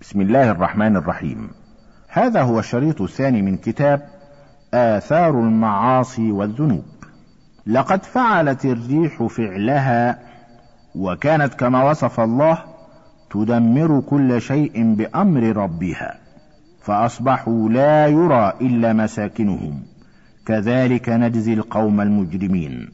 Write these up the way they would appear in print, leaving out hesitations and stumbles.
بسم الله الرحمن الرحيم. هذا هو الشريط الثاني من كتاب آثار المعاصي والذنوب. لقد فعلت الريح فعلها وكانت كما وصف الله تدمر كل شيء بأمر ربها، فأصبحوا لا يرى إلا مساكنهم، كذلك نجزي القوم المجرمين.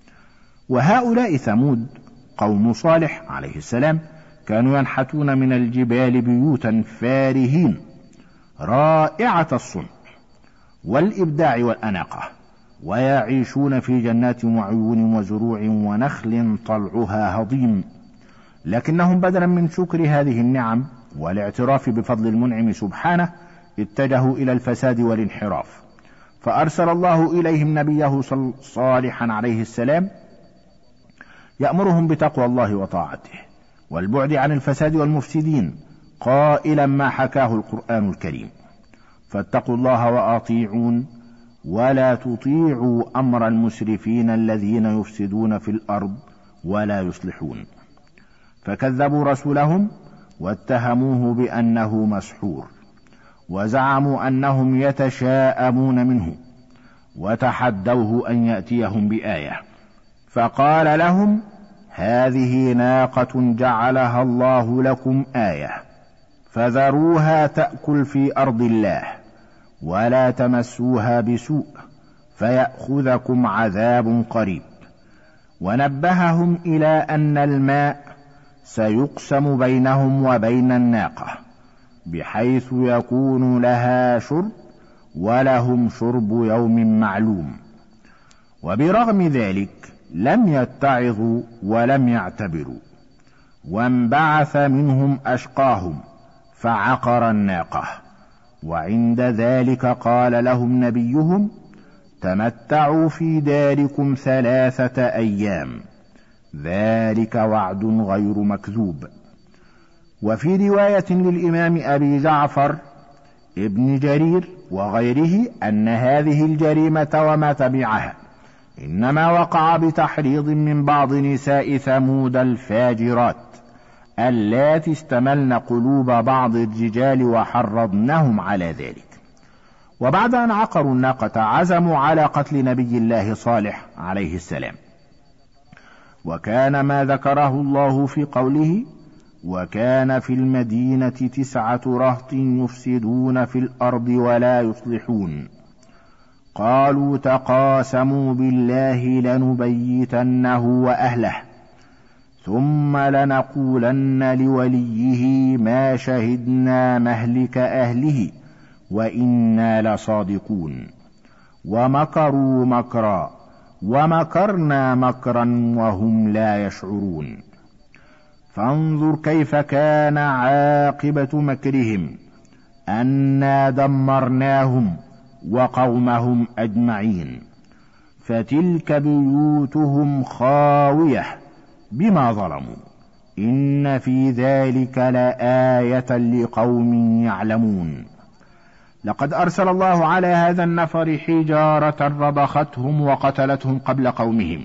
وهؤلاء ثمود قوم صالح عليه السلام كانوا ينحتون من الجبال بيوتا فارهين رائعة الصنع والإبداع والأناقة، ويعيشون في جنات وعيون وزروع ونخل طلعها هضيم، لكنهم بدلا من شكر هذه النعم والاعتراف بفضل المنعم سبحانه اتجهوا إلى الفساد والانحراف، فأرسل الله إليهم نبيه صالحا عليه السلام يأمرهم بتقوى الله وطاعته والبعد عن الفساد والمفسدين، قائلا ما حكاه القرآن الكريم: فاتقوا الله وأطيعون ولا تطيعوا أمر المسرفين الذين يفسدون في الأرض ولا يصلحون. فكذبوا رسولهم واتهموه بأنه مسحور، وزعموا أنهم يتشاءمون منه، وتحدوه أن يأتيهم بآية، فقال لهم: هذه ناقة جعلها الله لكم آية، فذروها تأكل في أرض الله ولا تمسوها بسوء فيأخذكم عذاب قريب. ونبههم إلى أن الماء سيقسم بينهم وبين الناقة، بحيث يكون لها شرب ولهم شرب يوم معلوم. وبرغم ذلك لم يتعظوا ولم يعتبروا، وانبعث منهم أشقاهم فعقر الناقة. وعند ذلك قال لهم نبيهم: تمتعوا في داركم 3 أيام، ذلك وعد غير مكذوب. وفي رواية للإمام أبي جعفر ابن جرير وغيره أن هذه الجريمة وما تبعها إنما وقع بتحريض من بعض نساء ثمود الفاجرات اللاتي استملن قلوب بعض الرجال وحرضنهم على ذلك. وبعد أن عقروا الناقة عزموا على قتل نبي الله صالح عليه السلام. وكان ما ذكره الله في قوله: وكان في المدينة 9 رهط يفسدون في الأرض ولا يصلحون، قالوا تقاسموا بالله لنبيتنه وأهله ثم لنقولن لوليه ما شهدنا مهلك أهله وإنا لصادقون. ومكروا مكرا ومكرنا مكرا وهم لا يشعرون. فانظر كيف كان عاقبة مكرهم أنا دمرناهم وقومهم أجمعين، فتلك بيوتهم خاوية بما ظلموا، إن في ذلك لآية لقوم يعلمون. لقد أرسل الله على هذا النفر حجارة ربختهم وقتلتهم قبل قومهم،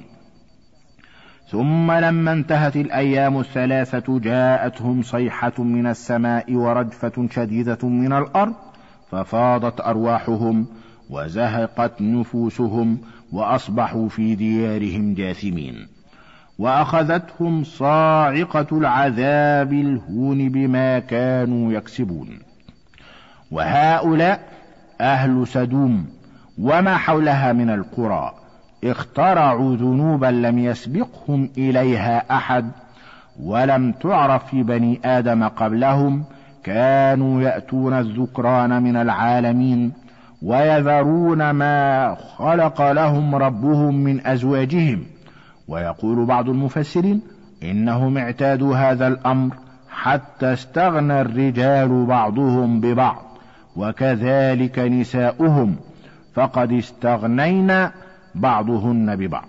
ثم لما انتهت الأيام 3 جاءتهم صيحة من السماء ورجفة شديدة من الأرض، ففاضت أرواحهم وزهقت نفوسهم وأصبحوا في ديارهم جاثمين، وأخذتهم صاعقة العذاب الهون بما كانوا يكسبون. وهؤلاء أهل سدوم وما حولها من القرى اخترعوا ذنوبا لم يسبقهم إليها أحد ولم تعرف في بني آدم قبلهم. كانوا يأتون الذكران من العالمين ويذرون ما خلق لهم ربهم من أزواجهم. ويقول بعض المفسرين إنهم اعتادوا هذا الأمر حتى استغنى الرجال بعضهم ببعض، وكذلك نساؤهم فقد استغنينا بعضهن ببعض.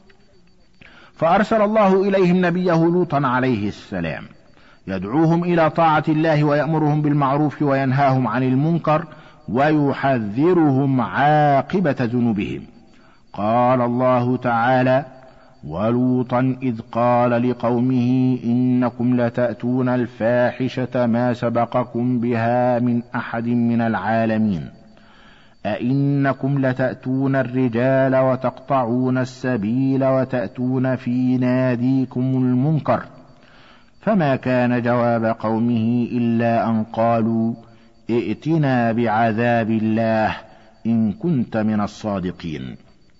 فأرسل الله إليهم نبيه لوطا عليه السلام يدعوهم إلى طاعة الله ويأمرهم بالمعروف وينهاهم عن المنكر ويحذرهم عاقبة ذنوبهم. قال الله تعالى: ولوطا إذ قال لقومه إنكم لتأتون الفاحشة ما سبقكم بها من أحد من العالمين أئنكم لتأتون الرجال وتقطعون السبيل وتأتون في ناديكم المنكر. فما كان جواب قومه إلا أن قالوا ائتنا بعذاب الله إن كنت من الصادقين.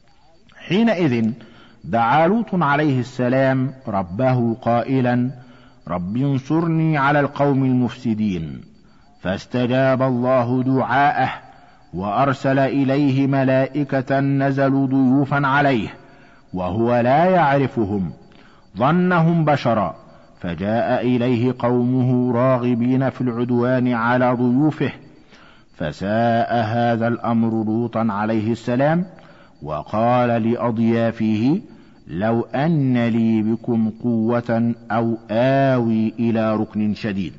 حينئذ دعا لوط عليه السلام ربه قائلا رب انصرني على القوم المفسدين، فاستجاب الله دعاءه وأرسل إليه ملائكة نزلوا ضيوفا عليه وهو لا يعرفهم، ظنهم بشرا، فجاء إليه قومه راغبين في العدوان على ضيوفه، فساء هذا الأمر لوطا عليه السلام، وقال لأضيافه لو أن لي بكم قوة أو آوي إلى ركن شديد.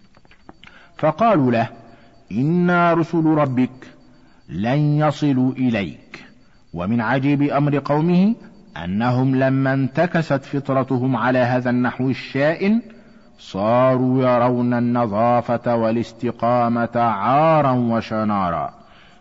فقالوا له إنا رسل ربك لن يصلوا إليك. ومن عجيب أمر قومه أنهم لما انتكست فطرتهم على هذا النحو الشائن صاروا يرون النظافة والاستقامة عارا وشنارا،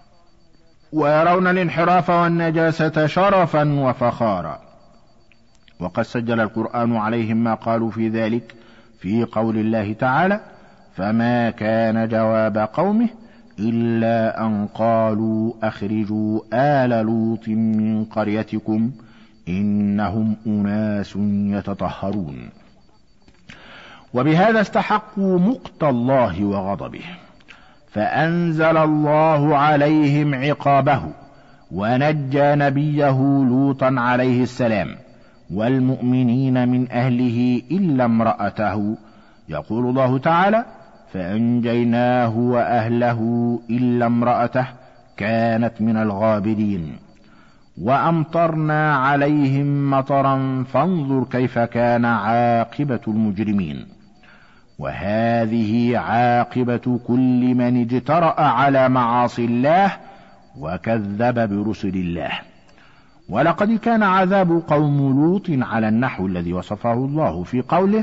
ويرون الانحراف والنجاسة شرفا وفخارا. وقد سجل القرآن عليهم ما قالوا في ذلك في قول الله تعالى فما كان جواب قومه إلا أن قالوا أخرجوا آل لوط من قريتكم إنهم أناس يتطهرون. وبهذا استحقوا مقت الله وغضبه، فأنزل الله عليهم عقابه ونجى نبيه لوطا عليه السلام والمؤمنين من أهله إلا امرأته. يقول الله تعالى فأنجيناه وأهله إلا امرأته كانت من الغابرين وأمطرنا عليهم مطرا فانظر كيف كان عاقبة المجرمين. وهذه عاقبة كل من اجترأ على معاصي الله وكذب برسل الله. ولقد كان عذاب قوم لوط على النحو الذي وصفه الله في قوله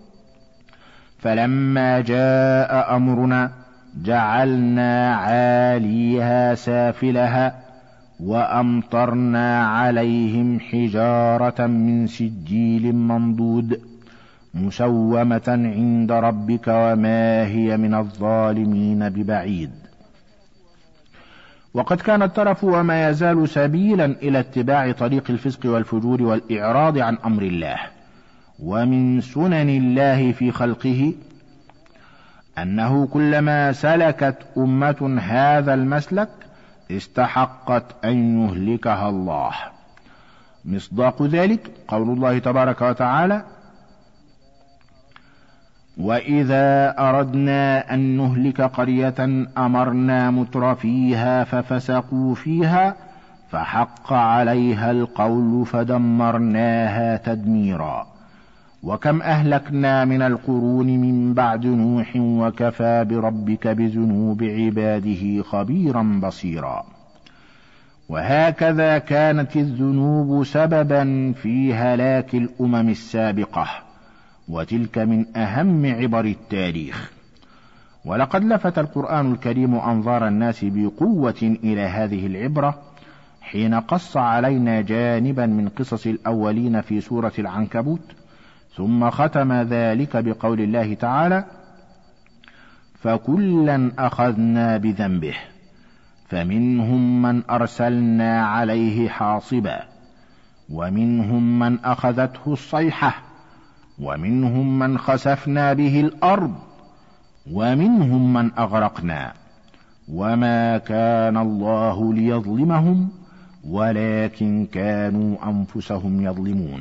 فلما جاء أمرنا جعلنا عاليها سافلها وأمطرنا عليهم حجارة من سجيل منضود مسومة عند ربك وما هي من الظالمين ببعيد. وقد كان الترف وما يزال سبيلا إلى اتباع طريق الفسق والفجور والإعراض عن أمر الله. ومن سنن الله في خلقه أنه كلما سلكت أمة هذا المسلك استحقت أن يهلكها الله. مصداق ذلك قول الله تبارك وتعالى وإذا أردنا أن نهلك قرية أمرنا مترفيها ففسقوا فيها فحق عليها القول فدمرناها تدميرا. وكم أهلكنا من القرون من بعد نوح وكفى بربك بذنوب عباده خبيرا بصيرا. وهكذا كانت الذنوب سببا في هلاك الأمم السابقة، وتلك من أهم عبر التاريخ. ولقد لفت القرآن الكريم أنظار الناس بقوة إلى هذه العبرة حين قص علينا جانبا من قصص الأولين في سورة العنكبوت، ثم ختم ذلك بقول الله تعالى فكلا أخذنا بذنبه فمنهم من أرسلنا عليه حاصبا ومنهم من أخذته الصيحة ومنهم من خسفنا به الأرض ومنهم من أغرقنا وما كان الله ليظلمهم ولكن كانوا أنفسهم يظلمون.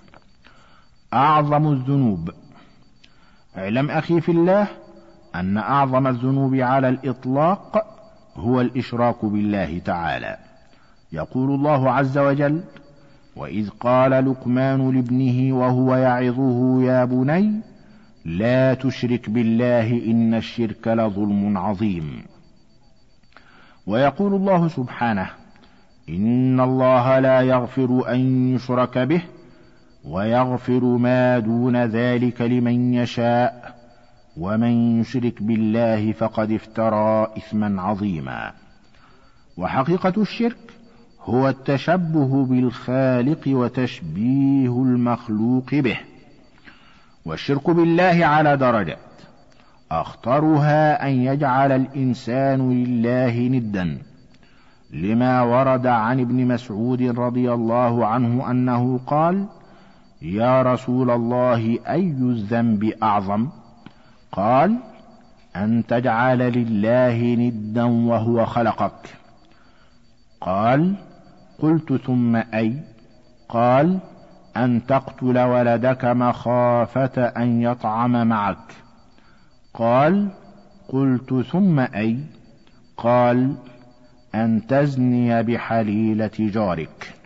أعظم الذنوب. اعلم أخي في الله أن أعظم الذنوب على الإطلاق هو الإشراك بالله تعالى. يقول الله عز وجل وإذ قال لقمان لابنه وهو يعظه يا بني لا تشرك بالله إن الشرك لظلم عظيم. ويقول الله سبحانه إن الله لا يغفر أن يشرك به ويغفر ما دون ذلك لمن يشاء، ومن يشرك بالله فقد افترى إثما عظيما. وحقيقة الشرك هو التشبه بالخالق وتشبيه المخلوق به. والشرك بالله على درجات، أخطرها أن يجعل الإنسان لله ندا، لما ورد عن ابن مسعود رضي الله عنه أنه قال: يا رسول الله، أي الذنب أعظم؟ قال: أن تجعل لله ندا وهو خلقك. قال: قلت ثم أي؟ قال: أن تقتل ولدك مخافة أن يطعم معك. قال: قلت ثم أي؟ قال: أن تزني بحليلة جارك.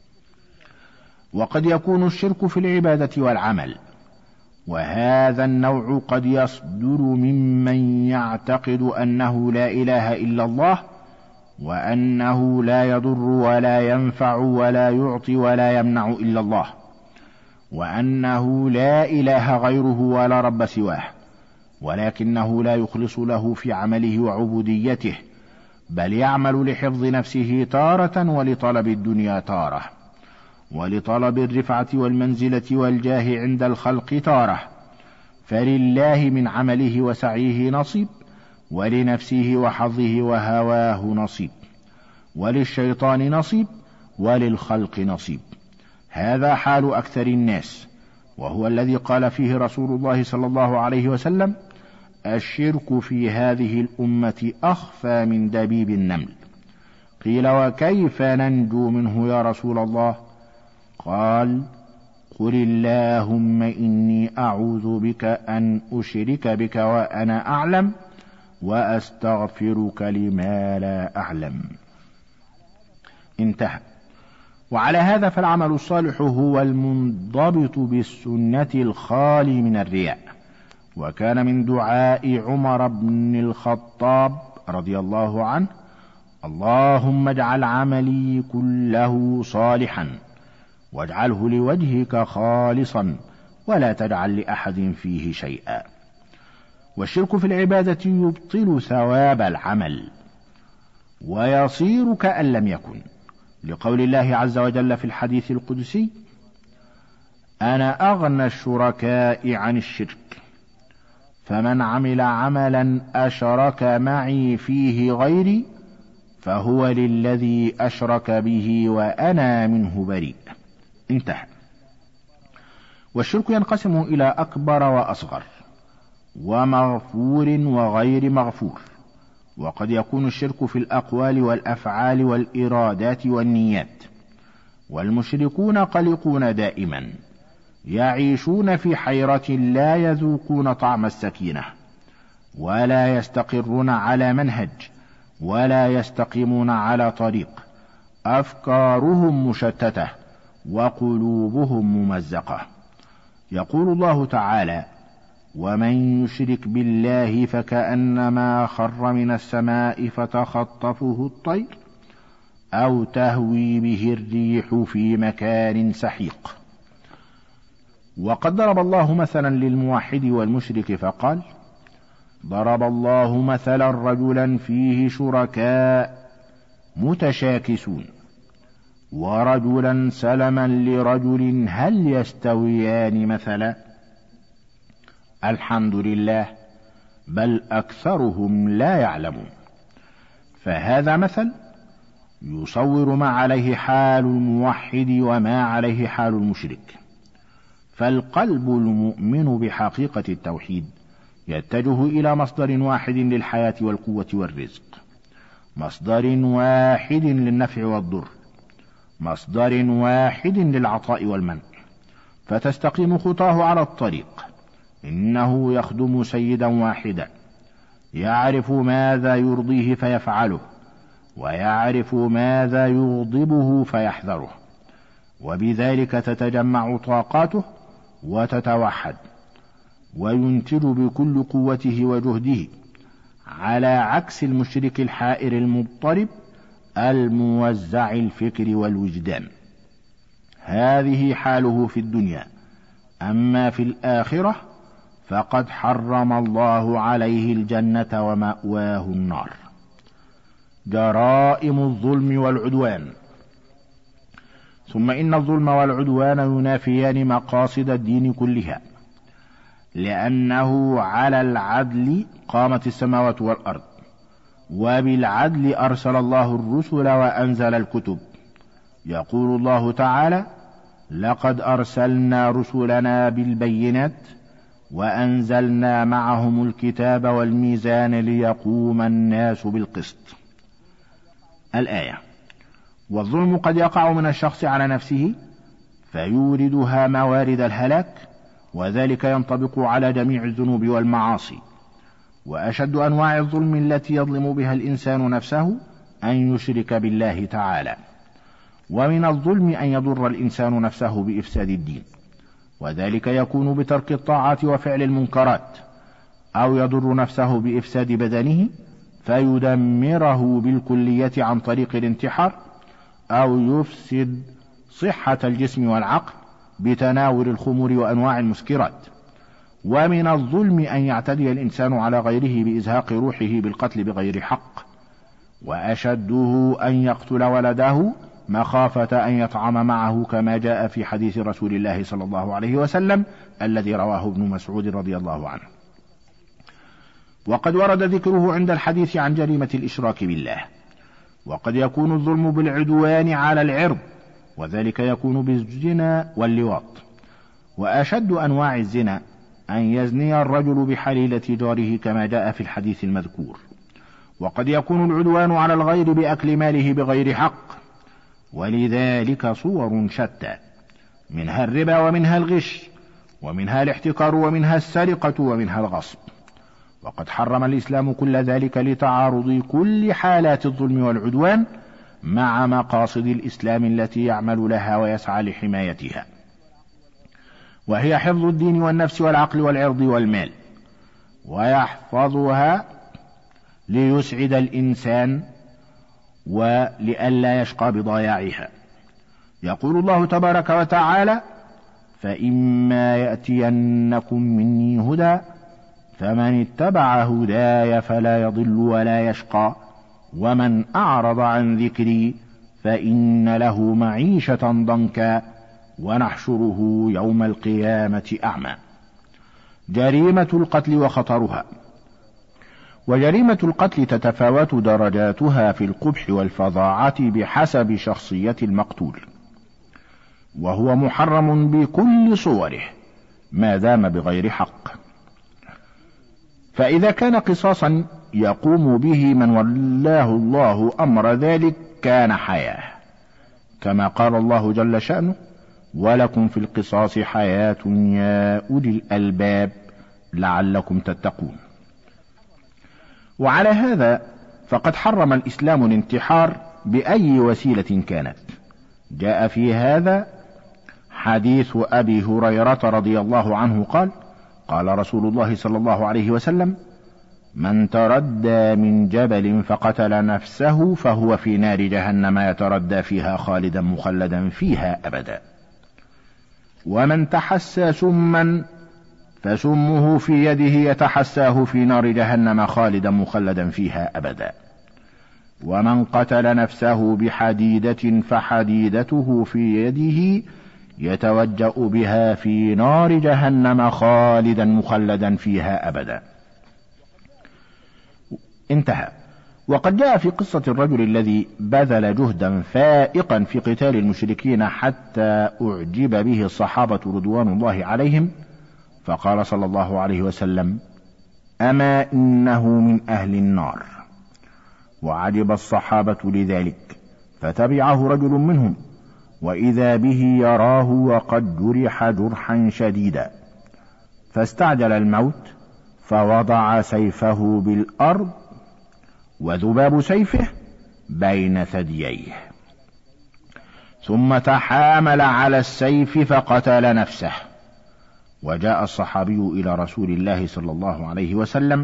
وقد يكون الشرك في العبادة والعمل، وهذا النوع قد يصدر ممن يعتقد أنه لا إله إلا الله، وأنه لا يضر ولا ينفع ولا يعطي ولا يمنع إلا الله، وأنه لا إله غيره ولا رب سواه، ولكنه لا يخلص له في عمله وعبوديته، بل يعمل لحفظ نفسه تارة، ولطلب الدنيا تارة، ولطلب الرفعة والمنزلة والجاه عند الخلق تارة. فلله من عمله وسعيه نصيب، ولنفسه وحظه وهواه نصيب، وللشيطان نصيب، وللخلق نصيب. هذا حال أكثر الناس، وهو الذي قال فيه رسول الله صلى الله عليه وسلم: الشرك في هذه الأمة أخفى من دبيب النمل. قيل: وكيف ننجو منه يا رسول الله؟ قال: قل اللهم إني أعوذ بك أن أشرك بك وأنا أعلم، وأستغفرك لما لا أعلم. انتهى. وعلى هذا فالعمل الصالح هو المنضبط بالسنة الخالي من الرياء. وكان من دعاء عمر بن الخطاب رضي الله عنه: اللهم اجعل عملي كله صالحا، واجعله لوجهك خالصا، ولا تجعل لأحد فيه شيئا. والشرك في العبادة يبطل ثواب العمل، ويصير كأن لم يكن، لقول الله عز وجل في الحديث القدسي: أنا أغنى الشركاء عن الشرك، فمن عمل عملا أشرك معي فيه غيري فهو للذي أشرك به وأنا منه بريء. انتهى. والشرك ينقسم إلى أكبر وأصغر، ومغفور وغير مغفور. وقد يكون الشرك في الأقوال والأفعال والإرادات والنيات. والمشركون قلقون دائما، يعيشون في حيرة، لا يذوقون طعم السكينة، ولا يستقرون على منهج، ولا يستقيمون على طريق. أفكارهم مشتتة، وقلوبهم ممزقة. يقول الله تعالى: ومن يشرك بالله فكأنما خر من السماء فتخطفه الطير أو تهوي به الريح في مكان سحيق. وقد ضرب الله مثلا للموحد والمشرك فقال: ضرب الله مثلا رجلا فيه شركاء متشاكسون، ورجلا سلما لرجل، هل يستويان مثلا؟ الحمد لله، بل أكثرهم لا يعلمون. فهذا مثل يصور ما عليه حال الموحد وما عليه حال المشرك. فالقلب المؤمن بحقيقة التوحيد يتجه إلى مصدر واحد للحياة والقوة والرزق، مصدر واحد للنفع والضر، مصدر واحد للعطاء والمنع، فتستقيم خطاه على الطريق. إنه يخدم سيدا واحدا، يعرف ماذا يرضيه فيفعله، ويعرف ماذا يغضبه فيحذره، وبذلك تتجمع طاقاته وتتوحد، وينتج بكل قوته وجهده، على عكس المشرك الحائر المضطرب الموزع الفكر والوجدان. هذه حاله في الدنيا، أما في الآخرة فقد حرم الله عليه الجنة ومأواه النار. جرائم الظلم والعدوان. ثم إن الظلم والعدوان ينافيان مقاصد الدين كلها، لأنه على العدل قامت السماوات والأرض، وبالعدل أرسل الله الرسل وأنزل الكتب. يقول الله تعالى: لقد أرسلنا رسلنا بالبينات وأنزلنا معهم الكتاب والميزان ليقوم الناس بالقسط. الآية. والظلم قد يقع من الشخص على نفسه فيوردها موارد الهلاك، وذلك ينطبق على جميع الذنوب والمعاصي. وأشد أنواع الظلم التي يظلم بها الإنسان نفسه أن يشرك بالله تعالى. ومن الظلم أن يضر الإنسان نفسه بإفساد الدين، وذلك يكون بترك الطاعات وفعل المنكرات، أو يضر نفسه بإفساد بدنه فيدمره بالكلية عن طريق الانتحار، أو يفسد صحة الجسم والعقل بتناول الخمور وأنواع المسكرات. ومن الظلم أن يعتدي الإنسان على غيره بإزهاق روحه بالقتل بغير حق، وأشده أن يقتل ولده مخافة أن يطعم معه، كما جاء في حديث رسول الله صلى الله عليه وسلم الذي رواه ابن مسعود رضي الله عنه. وقد ورد ذكره عند الحديث عن جريمة الإشراك بالله. وقد يكون الظلم بالعدوان على العرض، وذلك يكون بالزنا واللواط. وأشد أنواع الزنا أن يزني الرجل بحليلة جاره، كما جاء في الحديث المذكور. وقد يكون العدوان على الغير بأكل ماله بغير حق، ولذلك صور شتى، منها الربا ومنها الغش ومنها الاحتكار ومنها السرقة ومنها الغصب. وقد حرم الإسلام كل ذلك لتعارض كل حالات الظلم والعدوان مع مقاصد الإسلام التي يعمل لها ويسعى لحمايتها، وهي حفظ الدين والنفس والعقل والعرض والمال، ويحفظها ليسعد الإنسان ولئلا يشقى بضياعها. يقول الله تبارك وتعالى: فإما يأتينكم مني هدى فمن اتبع هداي فلا يضل ولا يشقى ومن أعرض عن ذكري فإن له معيشة ضنكا ونحشره يوم القيامة أعمى. جريمة القتل وخطرها. وجريمة القتل تتفاوت درجاتها في القبح والفظاعة بحسب شخصية المقتول، وهو محرم بكل صوره ما دام بغير حق. فإذا كان قصاصا يقوم به من ولاه الله أمر ذلك كان حياة، كما قال الله جل شأنه: ولكم في القصاص حياة يا أولي الألباب لعلكم تتقون. وعلى هذا فقد حرم الإسلام الانتحار بأي وسيلة كانت. جاء في هذا حديث أبي هريرة رضي الله عنه قال: قال رسول الله صلى الله عليه وسلم: من تردى من جبل فقتل نفسه فهو في نار جهنم يتردى فيها خالدا مخلدا فيها أبدا. ومن تحسى سما فسمه في يده يتحساه في نار جهنم خالدا مخلدا فيها أبدا. ومن قتل نفسه بحديدة فحديدته في يده يتوجأ بها في نار جهنم خالدا مخلدا فيها أبدا. انتهى. وقد جاء في قصة الرجل الذي بذل جهدا فائقا في قتال المشركين حتى أعجب به الصحابة رضوان الله عليهم، فقال صلى الله عليه وسلم: أما إنه من أهل النار. وعجب الصحابة لذلك، فتبعه رجل منهم وإذا به يراه وقد جرح جرحا شديدا، فاستعجل الموت فوضع سيفه بالأرض وذباب سيفه بين ثدييه، ثم تحامل على السيف فقتل نفسه. وجاء الصحابي إلى رسول الله صلى الله عليه وسلم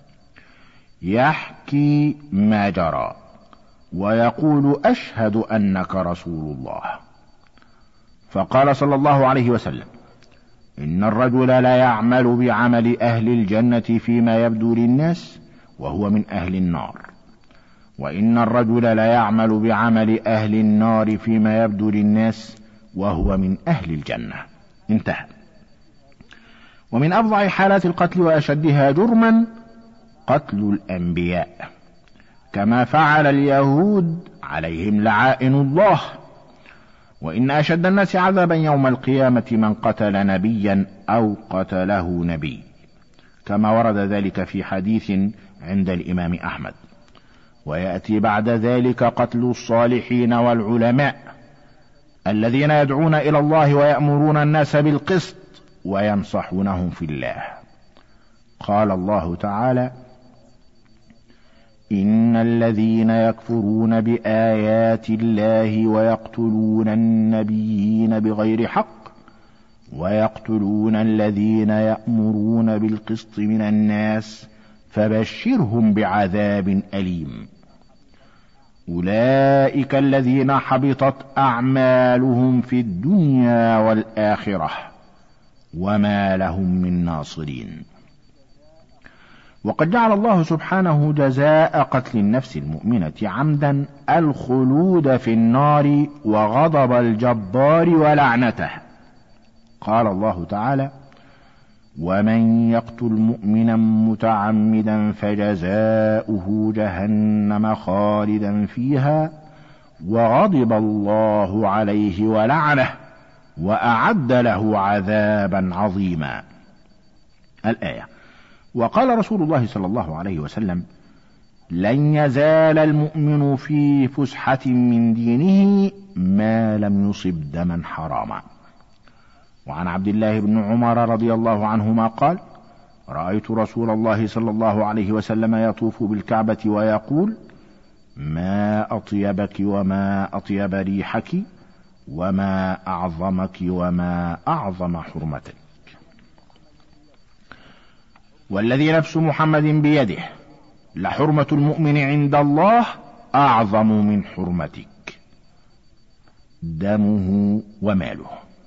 يحكي ما جرى ويقول: أشهد أنك رسول الله. فقال صلى الله عليه وسلم: إن الرجل لا يعمل بعمل أهل الجنة فيما يبدو للناس وهو من أهل النار، وإن الرجل لا يعمل بعمل أهل النار فيما يبدو للناس وهو من أهل الجنة. انتهى. ومن أفظع حالات القتل وأشدها جرما قتل الأنبياء، كما فعل اليهود عليهم لعائن الله. وإن أشد الناس عذابا يوم القيامة من قتل نبيا أو قتله نبي، كما ورد ذلك في حديث عند الإمام أحمد. ويأتي بعد ذلك قتل الصالحين والعلماء الذين يدعون إلى الله ويأمرون الناس بالقسط وينصحونهم في الله. قال الله تعالى: إن الذين يكفرون بآيات الله ويقتلون النبيين بغير حق ويقتلون الذين يأمرون بالقسط من الناس فبشرهم بعذاب أليم. أولئك الذين حبطت أعمالهم في الدنيا والآخرة وما لهم من ناصرين. وقد جعل الله سبحانه جزاء قتل النفس المؤمنة عمدا الخلود في النار وغضب الجبار ولعنته. قال الله تعالى: ومن يقتل مؤمنا متعمدا فجزاؤه جهنم خالدا فيها وغضب الله عليه ولعنه وأعد له عذابا عظيما. الآية. وقال رسول الله صلى الله عليه وسلم: لن يزال المؤمن في فسحة من دينه ما لم يصب دما حراما. وعن عبد الله بن عمر رضي الله عنهما قال: رأيت رسول الله صلى الله عليه وسلم يطوف بالكعبة ويقول: ما أطيبك وما أطيب ريحك وما أعظمك وما أعظم حرمتك. والذي نفس محمد بيده لحرمة المؤمن عند الله أعظم من حرمتك، دمه وماله.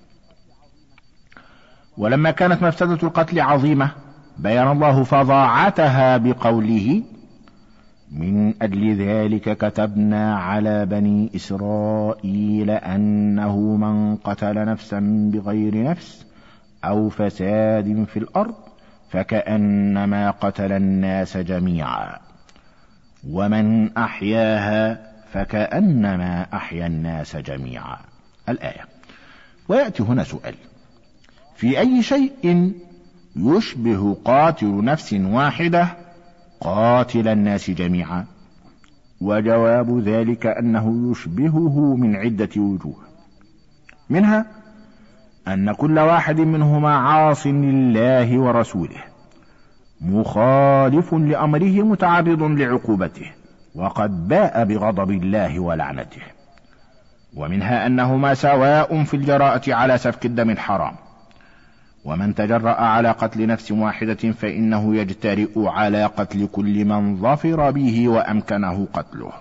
ولما كانت مفسدة القتل عظيمة بيان الله فظاعتها بقوله: من أجل ذلك كتبنا على بني إسرائيل أنه من قتل نفسا بغير نفس أو فساد في الأرض فكأنما قتل الناس جميعا ومن أحياها فكأنما أحيا الناس جميعا. الآية. ويأتي هنا سؤال: في أي شيء يشبه قاتل نفس واحدة قاتل الناس جميعا؟ وجواب ذلك أنه يشبهه من عدة وجوه، منها أن كل واحد منهما عاص لله ورسوله مخالف لأمره متعرض لعقوبته وقد باء بغضب الله ولعنته. ومنها أنهما سواء في الجراءة على سفك الدم الحرام، ومن تجرأ على قتل نفس واحدة فإنه يجترئ على قتل كل من ظفر به وأمكنه قتله،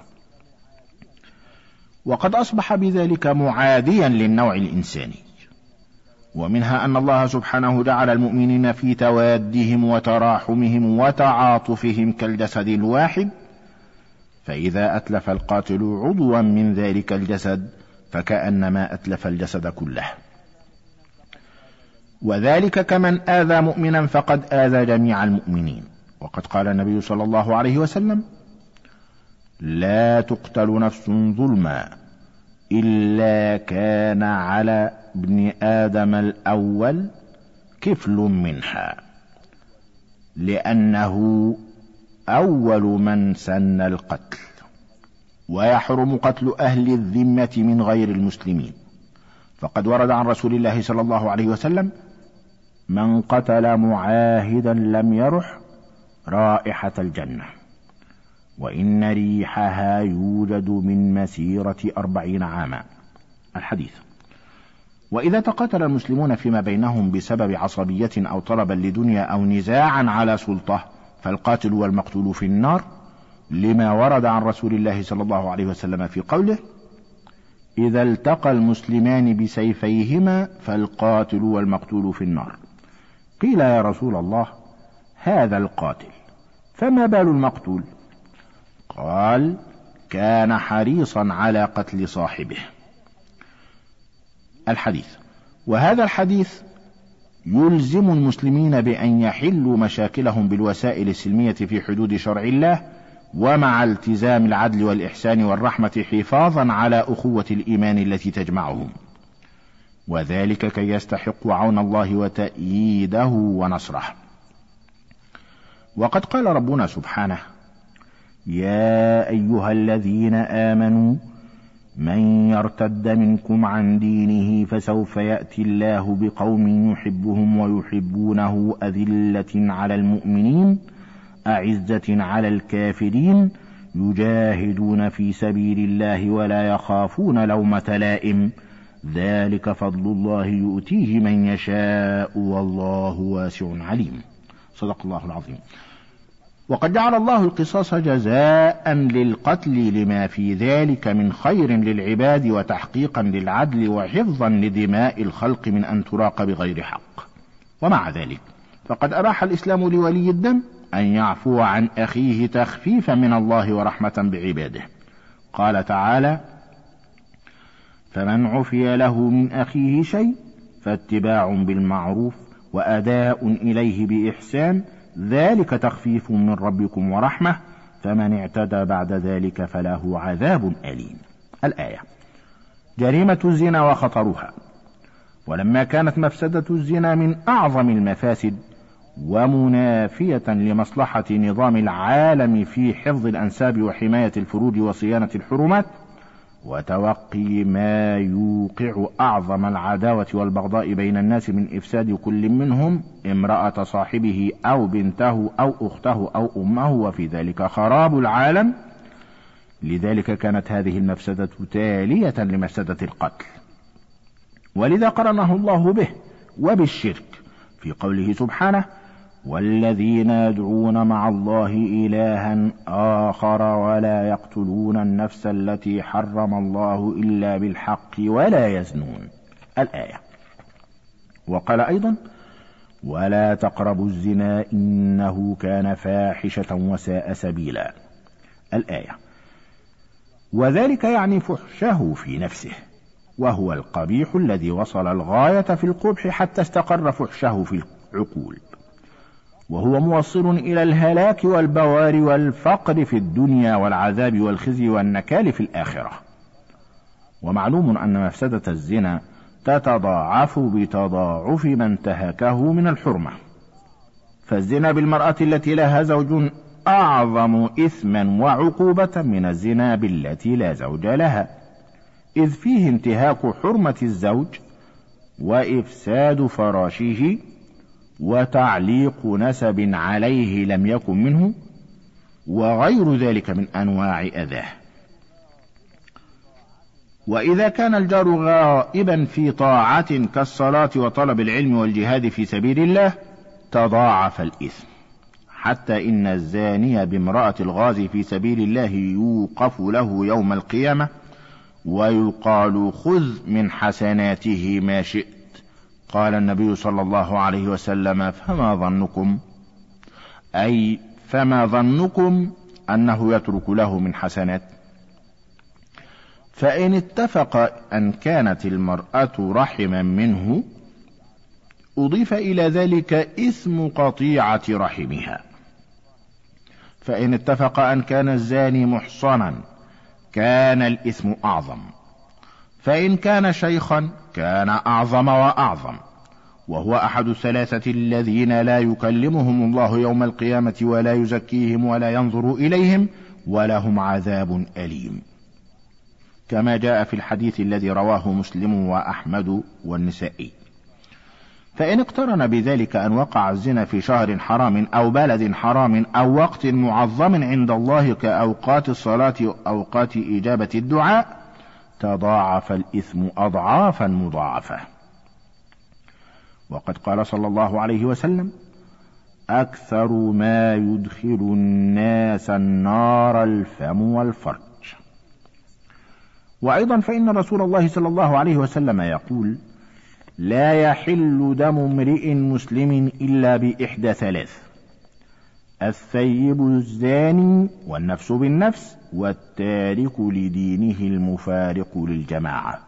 وقد أصبح بذلك معاديا للنوع الإنساني. ومنها أن الله سبحانه جعل المؤمنين في توادهم وتراحمهم وتعاطفهم كالجسد الواحد، فإذا أتلف القاتل عضوا من ذلك الجسد فكأنما أتلف الجسد كله، وذلك كمن آذى مؤمنا فقد آذى جميع المؤمنين. وقد قال النبي صلى الله عليه وسلم: لا تقتل نفس ظلما إلا كان على ابن آدم الأول كفل منها، لأنه أول من سن القتل. ويحرم قتل أهل الذمة من غير المسلمين، فقد ورد عن رسول الله صلى الله عليه وسلم: من قتل معاهدا لم يرح رائحة الجنة وإن ريحها يوجد من مسيرة 40 عاما. الحديث. وإذا تقاتل المسلمون فيما بينهم بسبب عصبية أو طلبا لدنيا أو نزاعا على سلطة فالقاتل والمقتول في النار، لما ورد عن رسول الله صلى الله عليه وسلم في قوله: إذا التقى المسلمان بسيفيهما فالقاتل والمقتول في النار. قيل يا رسول الله هذا القاتل، فما بال المقتول؟ قال كان حريصا على قتل صاحبه. الحديث. وهذا الحديث يلزم المسلمين بأن يحلوا مشاكلهم بالوسائل السلمية في حدود شرع الله، ومع التزام العدل والإحسان والرحمة حفاظا على أخوة الإيمان التي تجمعهم، وذلك كي يستحقوا عون الله وتأييده ونصره. وقد قال ربنا سبحانه يا أيها الذين آمنوا من يرتد منكم عن دينه فسوف يأتي الله بقوم يحبهم ويحبونه أذلة على المؤمنين أعزة على الكافرين يجاهدون في سبيل الله ولا يخافون لومة لائم ذلك فضل الله يؤتيه من يشاء والله واسع عليم. صدق الله العظيم. وقد جعل الله القصاص جزاء للقتل لما في ذلك من خير للعباد وتحقيقا للعدل وحفظا لدماء الخلق من أن تراق بغير حق. ومع ذلك فقد أباح الإسلام لولي الدم أن يعفو عن أخيه تخفيفا من الله ورحمة بعباده. قال تعالى فمن عفي له من أخيه شيء فاتباع بالمعروف وأداء إليه بإحسان ذلك تخفيف من ربكم ورحمة فمن اعتدى بعد ذلك فله عذاب أليم. الآية. جريمة الزنا وخطرها. ولما كانت مفسدة الزنا من أعظم المفاسد ومنافية لمصلحة نظام العالم في حفظ الأنساب وحماية الفروج وصيانة الحرمات وتوقي ما يوقع أعظم العداوة والبغضاء بين الناس من إفساد كل منهم امرأة صاحبه أو بنته أو أخته أو أمه وفي ذلك خراب العالم، لذلك كانت هذه المفسدة تالية لمفسدة القتل، ولذا قرنه الله به وبالشرك في قوله سبحانه والذين يدعون مع الله إلها آخر ولا يقتلون النفس التي حرم الله إلا بالحق ولا يزنون. الآية. وقال أيضا ولا تقربوا الزنا إنه كان فاحشة وساء سبيلا. الآية. وذلك يعني فحشه في نفسه، وهو القبيح الذي وصل الغاية في القبح حتى استقر فحشه في العقول، وهو موصل إلى الهلاك والبوار والفقر في الدنيا والعذاب والخزي والنكال في الآخرة. ومعلوم أن مفسدة الزنا تتضاعف بتضاعف ما انتهكه من الحرمة، فالزنا بالمرأة التي لها زوج أعظم إثما وعقوبة من الزنا بالتي لا زوج لها، إذ فيه انتهاك حرمة الزوج وإفساد فراشه وتعليق نسب عليه لم يكن منه وغير ذلك من أنواع أذاه. وإذا كان الجار غائبا في طاعة كالصلاة وطلب العلم والجهاد في سبيل الله تضاعف الإثم، حتى إن الزاني بامرأة الغازي في سبيل الله يوقف له يوم القيامة ويقال خذ من حسناته ما شئت. قال النبي صلى الله عليه وسلم فما ظنكم أنه يترك له من حسنات؟ فإن اتفق أن كانت المرأة رحما منه أضيف إلى ذلك إثم قطيعة رحمها، فإن اتفق أن كان الزاني محصنا كان الإثم أعظم، فإن كان شيخا كان أعظم وأعظم، وهو أحد الثلاثة الذين لا يكلمهم الله يوم القيامة ولا يزكيهم ولا ينظر إليهم ولهم عذاب أليم، كما جاء في الحديث الذي رواه مسلم وأحمد والنسائي. فإن اقترن بذلك أن وقع الزنا في شهر حرام أو بلد حرام أو وقت معظم عند الله كأوقات الصلاة أوقات إجابة الدعاء تضاعف الإثم أضعافا مضاعفة. وقد قال صلى الله عليه وسلم أكثر ما يدخل الناس النار الفم والفرج. وأيضا فإن رسول الله صلى الله عليه وسلم يقول: لا يحل دم امرئ مسلم إلا بإحدى ثلاث: الثيب الزاني، والنفس بالنفس، والتارك لدينه المفارق للجماعة.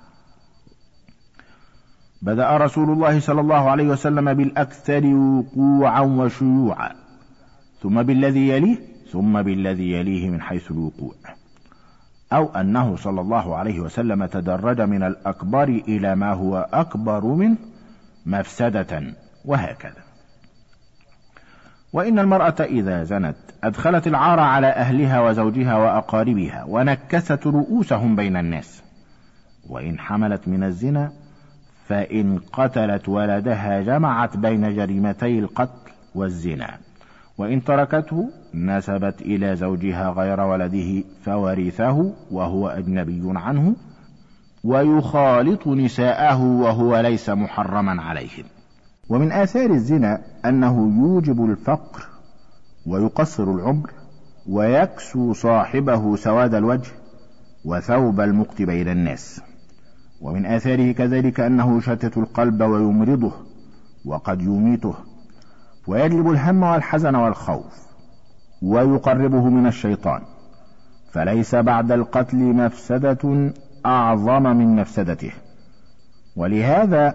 بدأ رسول الله صلى الله عليه وسلم بالأكثر وقوعا وشيوعا، ثم بالذي يليه، ثم بالذي يليه من حيث الوقوع، أو أنه صلى الله عليه وسلم تدرج من الأكبر إلى ما هو أكبر منه مفسدة، وهكذا. وإن المرأة إذا زنت أدخلت العار على أهلها وزوجها وأقاربها، ونكست رؤوسهم بين الناس. وإن حملت من الزنا فإن قتلت ولدها جمعت بين جريمتي القتل والزنا، وإن تركته نسبت إلى زوجها غير ولده فورثه وهو أجنبي عنه، ويخالط نساءه وهو ليس محرما عليهم. ومن آثار الزنا أنه يوجب الفقر ويقصر العمر ويكسو صاحبه سواد الوجه وثوب المقت بين الناس. ومن آثاره كذلك أنه يشتت القلب ويمرضه وقد يميته، ويجلب الهم والحزن والخوف، ويقربه من الشيطان، فليس بعد القتل مفسدة أعظم من مفسدته. ولهذا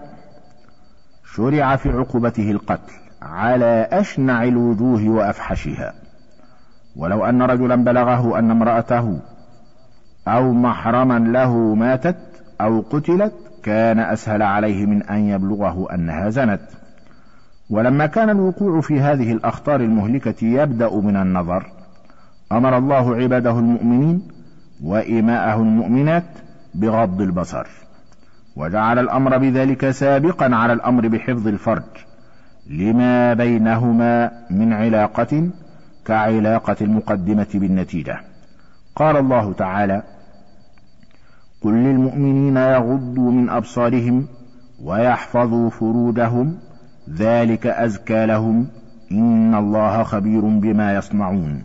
شرع في عقوبته القتل على أشنع الوجوه وأفحشها. ولو أن رجلا بلغه أن امرأته أو محرما له ماتت أو قتلت كان أسهل عليه من أن يبلغه أنها زنت. ولما كان الوقوع في هذه الأخطار المهلكة يبدأ من النظر، أمر الله عباده المؤمنين وإماءه المؤمنات بغض البصر، وجعل الأمر بذلك سابقا على الأمر بحفظ الفرج لما بينهما من علاقة كعلاقة المقدمة بالنتيجة. قال الله تعالى: قل للمؤمنين يغضوا من أبصارهم ويحفظوا فروجهم ذلك أزكى لهم إن الله خبير بما يصنعون.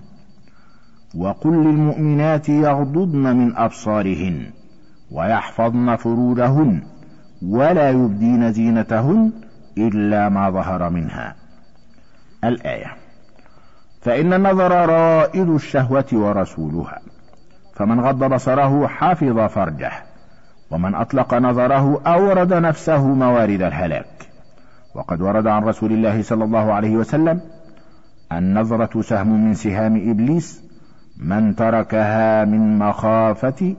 وقل للمؤمنات يغضضن من أبصارهن ويحفظن فروجهن ولا يبدين زينتهن إلا ما ظهر منها. الآية. فإن النظر رائد الشهوة ورسولها، فمن غض بصره حافظ فرجه، ومن أطلق نظره أورد نفسه موارد الهلاك. وقد ورد عن رسول الله صلى الله عليه وسلم: النظرة سهم من سهام إبليس، من تركها من مخافة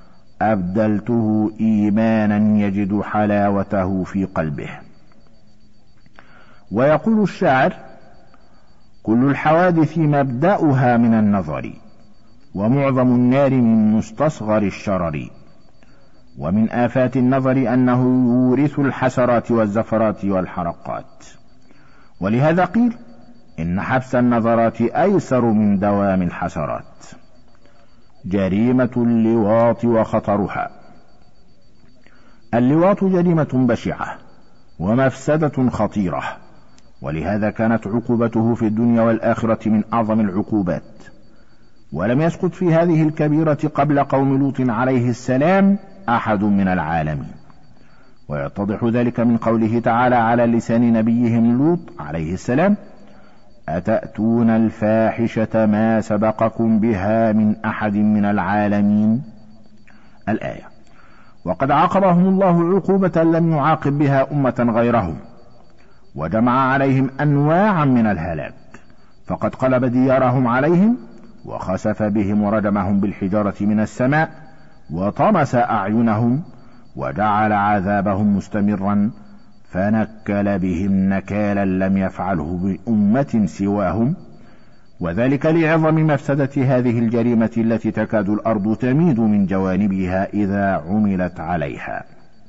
أبدلته إيمانا يجد حلاوته في قلبه. ويقول الشاعر: كل الحوادث مبدأها من النظر، ومعظم النار من مستصغر الشرر. ومن آفات النظر أنه يورث الحسرات والزفرات والحرقات. ولهذا قيل إن حبس النظرات أيسر من دوام الحسرات. جريمة اللواط وخطرها. اللواط جريمة بشعة ومفسدة خطيرة، ولهذا كانت عقوبته في الدنيا والآخرة من أعظم العقوبات. ولم يسقط في هذه الكبيرة قبل قوم لوط عليه السلام أحد من العالمين. ويتضح ذلك من قوله تعالى على لسان نبيهم لوط عليه السلام: أتأتون الفاحشة ما سبقكم بها من أحد من العالمين. الآية. وقد عاقبهم الله عقوبة لم يعاقب بها أمة غيرهم، وجمع عليهم أنواعا من الهلاك، فقد قلب ديارهم عليهم وخسف بهم ورجمهم بالحجارة من السماء وطمس أعينهم وجعل عذابهم مستمرا، فنكل بهم نكالا لم يفعله بأمة سواهم. وذلك لعظم مفسدة هذه الجريمة التي تكاد الأرض تميد من جوانبها إذا عملت عليها.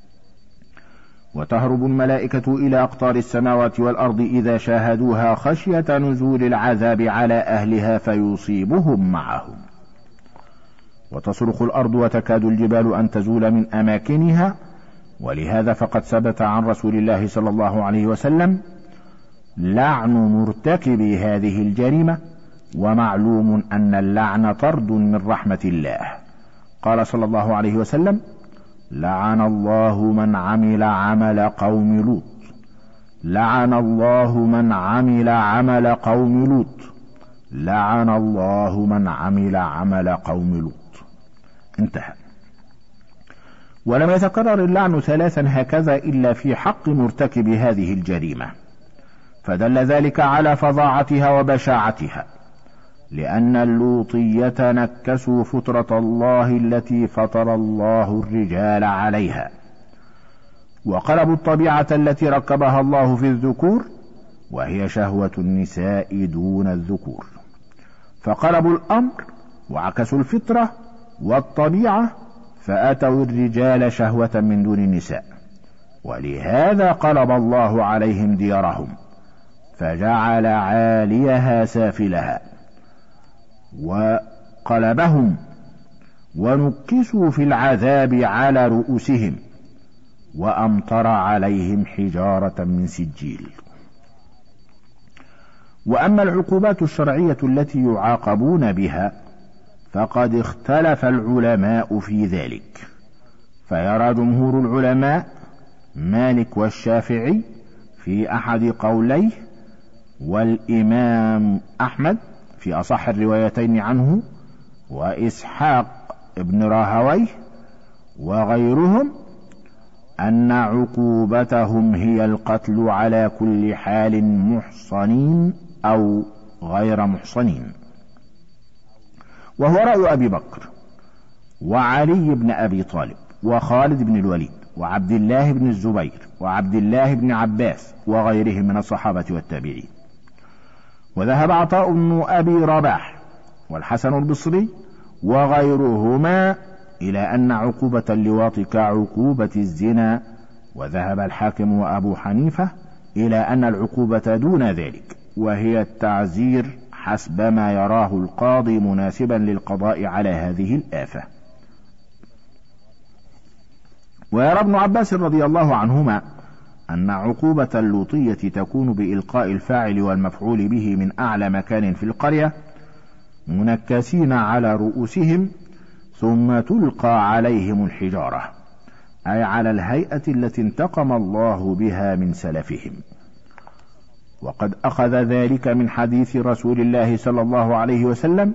وتهرب الملائكة إلى أقطار السماوات والأرض إذا شاهدوها خشية نزول العذاب على أهلها فيصيبهم معهم. وتصرخ الأرض وتكاد الجبال أن تزول من أماكنها. ولهذا فقد ثبت عن رسول الله صلى الله عليه وسلم لعن مرتكب هذه الجريمة، ومعلوم أن اللعن طرد من رحمة الله. قال صلى الله عليه وسلم: لعن الله من عمل عمل قوم لوط، لعن الله من عمل عمل قوم لوط، لعن الله من عمل عمل قوم لوط. انتهى. ولم يتكرر اللعن ثلاثا هكذا إلا في حق مرتكب هذه الجريمة، فدل ذلك على فظاعتها وبشاعتها، لأن اللوطية نكسوا فطرة الله التي فطر الله الرجال عليها، وقلبوا الطبيعة التي ركبها الله في الذكور، وهي شهوة النساء دون الذكور، فقلبوا الأمر وعكسوا الفطرة والطبيعة، فأتوا الرجال شهوة من دون النساء، ولهذا قلب الله عليهم ديارهم، فجعل عاليها سافلها، وقلبهم ونكسوا في العذاب على رؤوسهم، وأمطر عليهم حجارة من سجيل. وأما العقوبات الشرعية التي يعاقبون بها فقد اختلف العلماء في ذلك، فيرى جمهور العلماء مالك والشافعي في أحد قوليه، والإمام أحمد في أصح الروايتين عنه، وإسحاق ابن راهويه وغيرهم، أن عقوبتهم هي القتل على كل حال، محصنين أو غير محصنين. وهو رأي أبي بكر وعلي بن أبي طالب وخالد بن الوليد وعبد الله بن الزبير وعبد الله بن عباس وغيرهم من الصحابة والتابعين. وذهب عطاء بن أبي رباح والحسن البصري وغيرهما إلى أن عقوبة اللواط كعقوبة الزنا، وذهب الحاكم وأبو حنيفة إلى أن العقوبة دون ذلك، وهي التعزير حسب ما يراه القاضي مناسبا للقضاء على هذه الآفة. ويرى ابن عباس رضي الله عنهما أن عقوبة اللوطية تكون بإلقاء الفاعل والمفعول به من أعلى مكان في القرية منكسين على رؤوسهم، ثم تلقى عليهم الحجارة، أي على الهيئة التي انتقم الله بها من سلفهم. وقد أخذ ذلك من حديث رسول الله صلى الله عليه وسلم: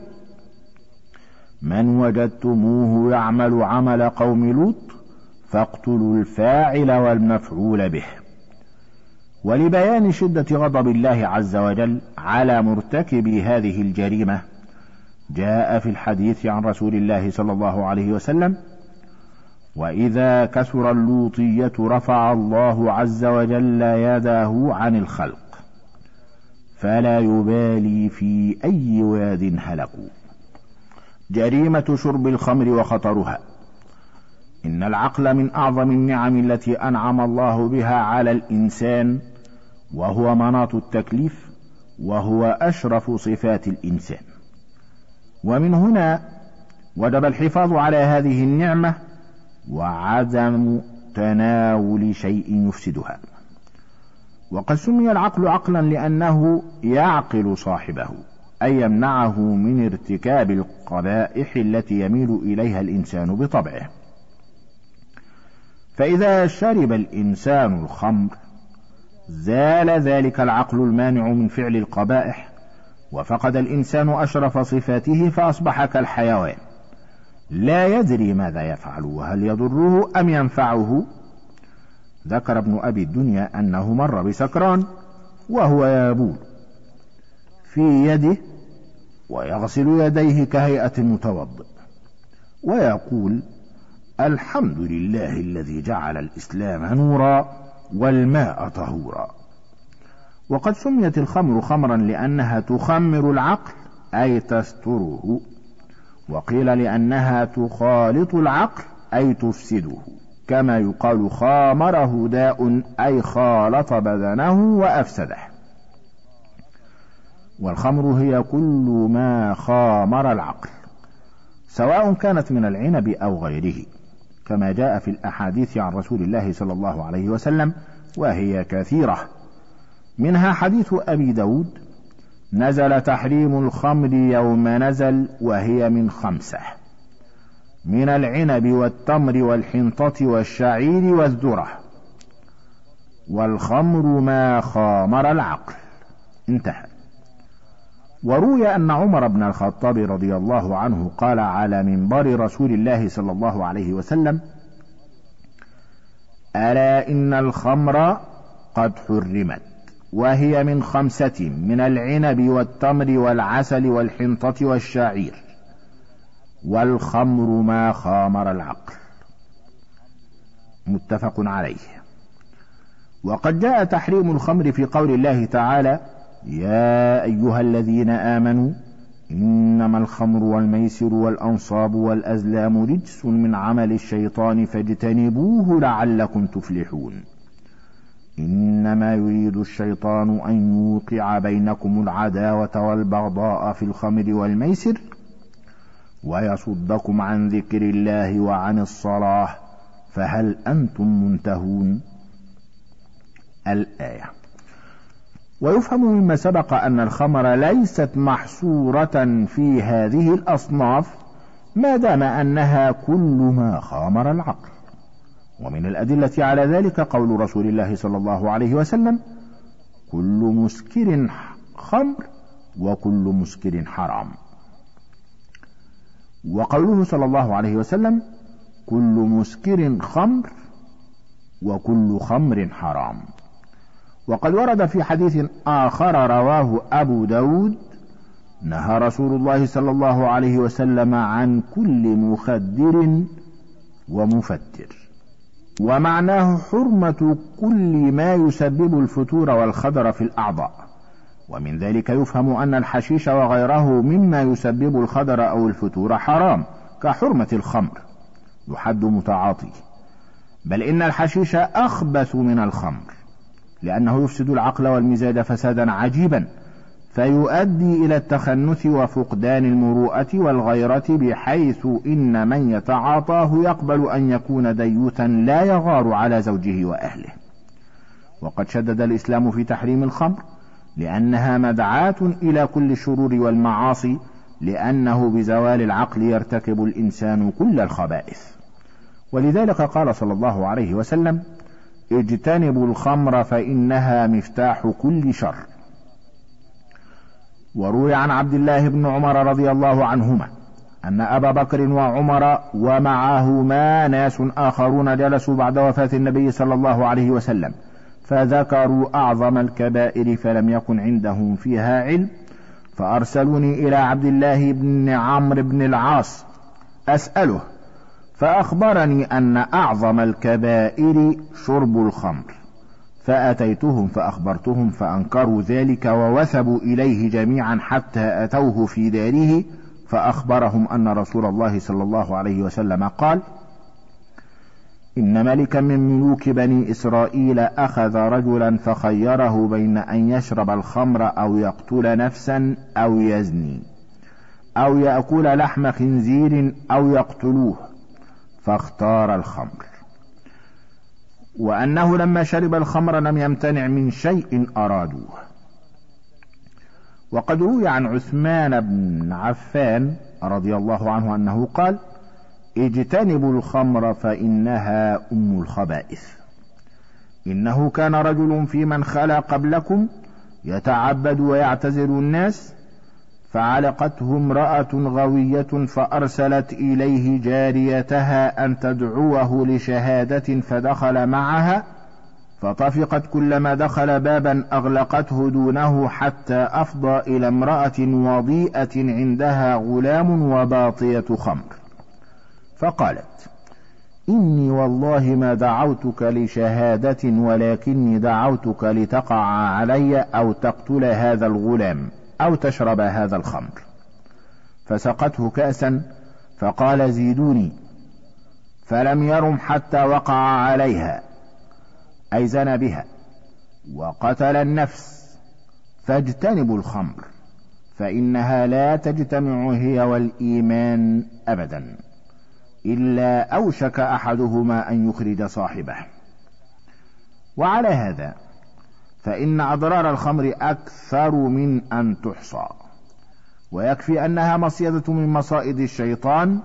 من وجدتموه يعمل عمل قوم لوط فاقتلوا الفاعل والمفعول به. ولبيان شدة غضب الله عز وجل على مرتكب هذه الجريمة جاء في الحديث عن رسول الله صلى الله عليه وسلم: وإذا كثر اللوطية رفع الله عز وجل يده عن الخلق، فلا يبالي في أي واد هلكوا. جريمة شرب الخمر وخطرها. إن العقل من أعظم النعم التي أنعم الله بها على الإنسان، وهو مناط التكليف، وهو أشرف صفات الإنسان، ومن هنا وجب الحفاظ على هذه النعمة وعدم تناول شيء يفسدها. وقد سمي العقل عقلا لأنه يعقل صاحبه، أي يمنعه من ارتكاب القبائح التي يميل إليها الإنسان بطبعه. فإذا شرب الإنسان الخمر زال ذلك العقل المانع من فعل القبائح، وفقد الإنسان أشرف صفاته، فأصبح كالحيوان لا يدري ماذا يفعل وهل يضره أم ينفعه. ذكر ابن أبي الدنيا أنه مر بسكران وهو يبول في يده ويغسل يديه كهيئة المتوضئ ويقول: الحمد لله الذي جعل الإسلام نورا والماء طهورا. وقد سميت الخمر خمرا لأنها تخمر العقل أي تستره، وقيل لأنها تخالط العقل أي تفسده، كما يقال خامره داء أي خالط بدنه وأفسده. والخمر هي كل ما خامر العقل، سواء كانت من العنب أو غيره، كما جاء في الأحاديث عن رسول الله صلى الله عليه وسلم، وهي كثيرة. منها حديث أبي داود: نزل تحريم الخمر يوم نزل وهي من 5، من العنب والتمر والحنطة والشعير والذرة، والخمر ما خامر العقل. انتهى. وروي أن عمر بن الخطاب رضي الله عنه قال على منبر رسول الله صلى الله عليه وسلم: ألا إن الخمر قد حرمت، وهي من 5: من العنب والتمر والعسل والحنطة والشعير، والخمر ما خامر العقل. متفق عليه. وقد جاء تحريم الخمر في قول الله تعالى: يا أيها الذين آمنوا إنما الخمر والميسر والأنصاب والأزلام رجس من عمل الشيطان فاجتنبوه لعلكم تفلحون. إنما يريد الشيطان أن يوقع بينكم العداوة والبغضاء في الخمر والميسر ويصدكم عن ذكر الله وعن الصلاة فهل أنتم منتهون؟ الآية. ويفهم مما سبق أن الخمر ليست محصورة في هذه الأصناف ما دام أنها كل ما خامر العقل. ومن الأدلة على ذلك قول رسول الله صلى الله عليه وسلم: كل مسكر خمر وكل مسكر حرام. وقوله صلى الله عليه وسلم: كل مسكر خمر وكل خمر حرام. وقد ورد في حديث آخر رواه أبو داود: نهى رسول الله صلى الله عليه وسلم عن كل مخدر ومفتر، ومعناه حرمة كل ما يسبب الفتور والخدر في الأعضاء. ومن ذلك يفهم أن الحشيش وغيره مما يسبب الخدر أو الفتور حرام، كحرمة الخمر يحد متعاطيه، بل إن الحشيش أخبث من الخمر، لأنه يفسد العقل والمزاج فسادا عجيبا، فيؤدي إلى التخنث وفقدان المروءة والغيرة، بحيث إن من يتعاطاه يقبل أن يكون ديوثا لا يغار على زوجه وأهله. وقد شدد الإسلام في تحريم الخمر لأنها مدعاة إلى كل الشرور والمعاصي، لأنه بزوال العقل يرتكب الإنسان كل الخبائث. ولذلك قال صلى الله عليه وسلم: اجتنبوا الخمر فإنها مفتاح كل شر. وروي عن عبد الله بن عمر رضي الله عنهما أن أبا بكر وعمر ومعهما ناس آخرون جلسوا بعد وفاة النبي صلى الله عليه وسلم، فذكروا أعظم الكبائر فلم يكن عندهم فيها علم، فأرسلوني إلى عبد الله بن عمرو بن العاص أسأله، فأخبرني أن أعظم الكبائر شرب الخمر، فأتيتهم فأخبرتهم فأنكروا ذلك ووثبوا إليه جميعا حتى أتوه في داره، فأخبرهم أن رسول الله صلى الله عليه وسلم قال: إن ملكا من ملوك بني إسرائيل أخذ رجلا فخيره بين أن يشرب الخمر أو يقتل نفسا أو يزني أو يأكل لحم خنزير أو يقتلوه، فاختار الخمر، وأنه لما شرب الخمر لم يمتنع من شيء أرادوه. وقد روي عن عثمان بن عفان رضي الله عنه أنه قال: اجتنبوا الخمر فإنها أم الخبائث. إنه كان رجل في من خلا قبلكم يتعبد ويعتزل الناس، فعلقته امرأة غوية فأرسلت إليه جاريتها أن تدعوه لشهادة، فدخل معها، فطفقت كلما دخل بابا أغلقته دونه، حتى أفضى إلى امرأة وضيئة عندها غلام وباطية خمر، فقالت: إني والله ما دعوتك لشهادة، ولكني دعوتك لتقع علي أو تقتل هذا الغلام أو تشرب هذا الخمر. فسقته كأسا فقال: زيدوني، فلم يرم حتى وقع عليها، أي زنى بها وقتل النفس. فاجتنبوا الخمر فإنها لا تجتمع هي والإيمان أبدا، إلا أوشك أحدهما أن يخرج صاحبه. وعلى هذا فإن أضرار الخمر أكثر من أن تحصى، ويكفي أنها مصيدة من مصائد الشيطان،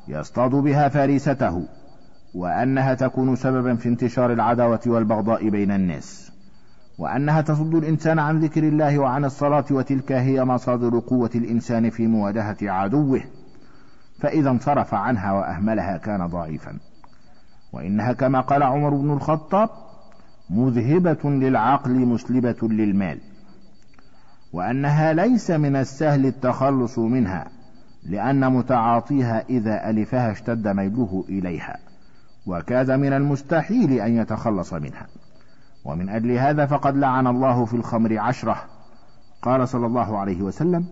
يصطاد بها فريسته، وأنها تكون سببا في انتشار العداوة والبغضاء بين الناس، وأنها تصد الإنسان عن ذكر الله وعن الصلاة، وتلك هي مصادر قوة الإنسان في مواجهة عدوه، فإذا انصرف عنها وأهملها كان ضعيفا. وإنها كما قال عمر بن الخطاب مذهبة للعقل مسلبة للمال، وأنها ليس من السهل التخلص منها، لأن متعاطيها إذا ألفها اشتد ميله إليها، وكاد من المستحيل أن يتخلص منها. ومن أجل هذا فقد لعن الله في الخمر 10. قال صلى الله عليه وسلم: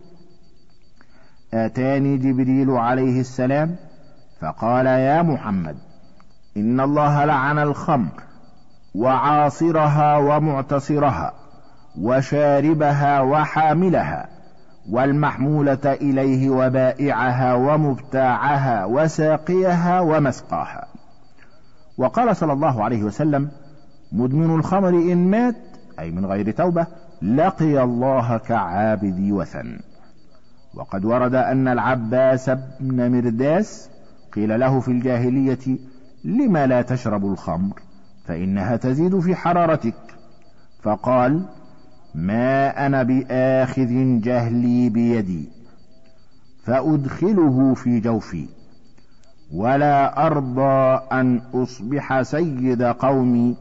آتاني جبريل عليه السلام فقال: يا محمد، إن الله لعن الخمر وعاصرها ومعتصرها وشاربها وحاملها والمحمولة إليه وبائعها ومبتاعها وساقيها ومسقاها. وقال صلى الله عليه وسلم: مدمن الخمر إن مات، أي من غير توبة، لقي الله كعابد وثن. وقد ورد أن العباس بن مرداس قيل له في الجاهلية: لم لا تشرب الخمر فإنها تزيد في حرارتك؟ فقال: ما أنا بآخذ جهلي بيدي فأدخله في جوفي، ولا أرضى أن أصبح سيد قومي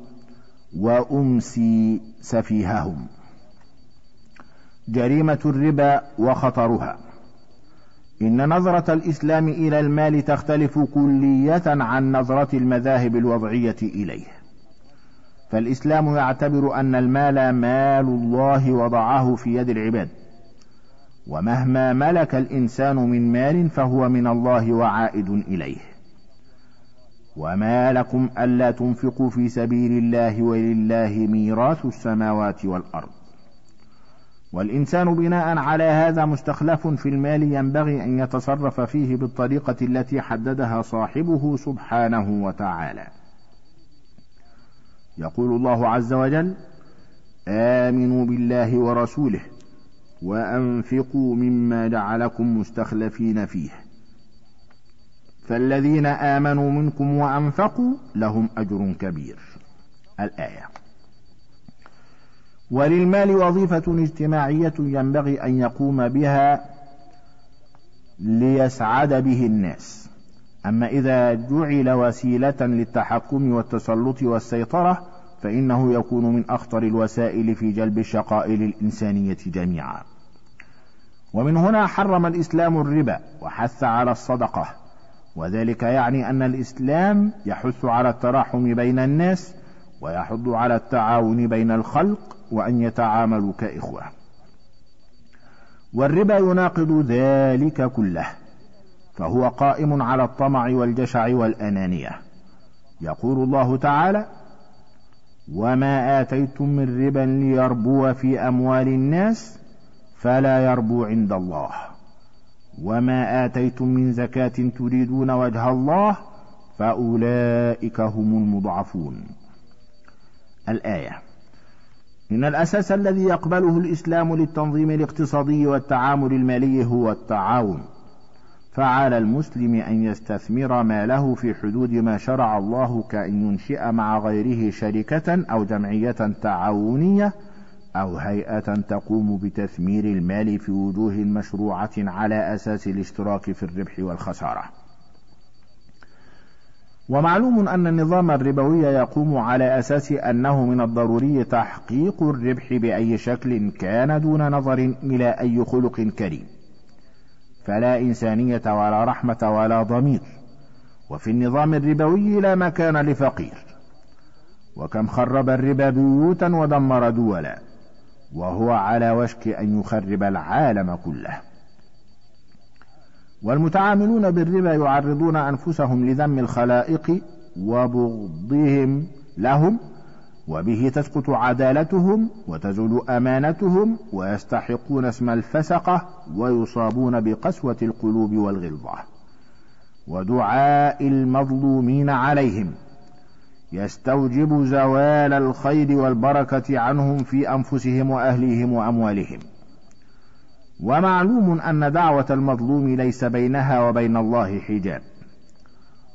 وأمسي سفيههم. جريمة الربا وخطرها. إن نظرة الإسلام إلى المال تختلف كلية عن نظرة المذاهب الوضعية إليه، فالإسلام يعتبر أن المال مال الله وضعه في يد العباد، ومهما ملك الإنسان من مال فهو من الله وعائد إليه. وما لكم ألا تنفقوا في سبيل الله ولله ميراث السماوات والأرض. والإنسان بناء على هذا مستخلف في المال، ينبغي أن يتصرف فيه بالطريقة التي حددها صاحبه سبحانه وتعالى. يقول الله عز وجل: آمنوا بالله ورسوله وأنفقوا مما جعلكم مستخلفين فيه، فالذين آمنوا منكم وأنفقوا لهم أجر كبير. الآية. وللمال وظيفة اجتماعية ينبغي أن يقوم بها ليسعد به الناس. أما إذا جعل وسيلة للتحكم والتسلط والسيطرة فإنه يكون من أخطر الوسائل في جلب الشقاء للإنسانية جميعا. ومن هنا حرم الإسلام الربا وحث على الصدقة، وذلك يعني أن الإسلام يحث على التراحم بين الناس، ويحض على التعاون بين الخلق، وأن يتعاملوا كإخوة. والربا يناقض ذلك كله، فهو قائم على الطمع والجشع والأنانية. يقول الله تعالى: وما آتيتم من ربا ليربو في أموال الناس فلا يربو عند الله، وما آتيتم من زكاة تريدون وجه الله فأولئك هم المضعفون. الآية. إن الأساس الذي يقبله الإسلام للتنظيم الاقتصادي والتعامل المالي هو التعاون، فعلى المسلم أن يستثمر ماله في حدود ما شرع الله، كأن ينشئ مع غيره شركة أو جمعية تعاونية أو هيئة تقوم بتثمير المال في وجوه مشروعة على أساس الاشتراك في الربح والخسارة. ومعلوم أن النظام الربوي يقوم على أساس أنه من الضروري تحقيق الربح بأي شكل كان، دون نظر إلى أي خلق كريم، فلا إنسانية ولا رحمة ولا ضمير. وفي النظام الربوي لا مكان لفقير، وكم خرب الربا بيوتا ودمر دولا، وهو على وشك أن يخرب العالم كله. والمتعاملون بالربا يعرضون أنفسهم لذم الخلائق وبغضهم لهم، وبه تسقط عدالتهم وتزول أمانتهم، ويستحقون اسم الفسقة، ويصابون بقسوة القلوب والغلظة. ودعاء المظلومين عليهم يستوجب زوال الخير والبركة عنهم في أنفسهم وأهليهم وأموالهم. ومعلوم أن دعوة المظلوم ليس بينها وبين الله حجاب،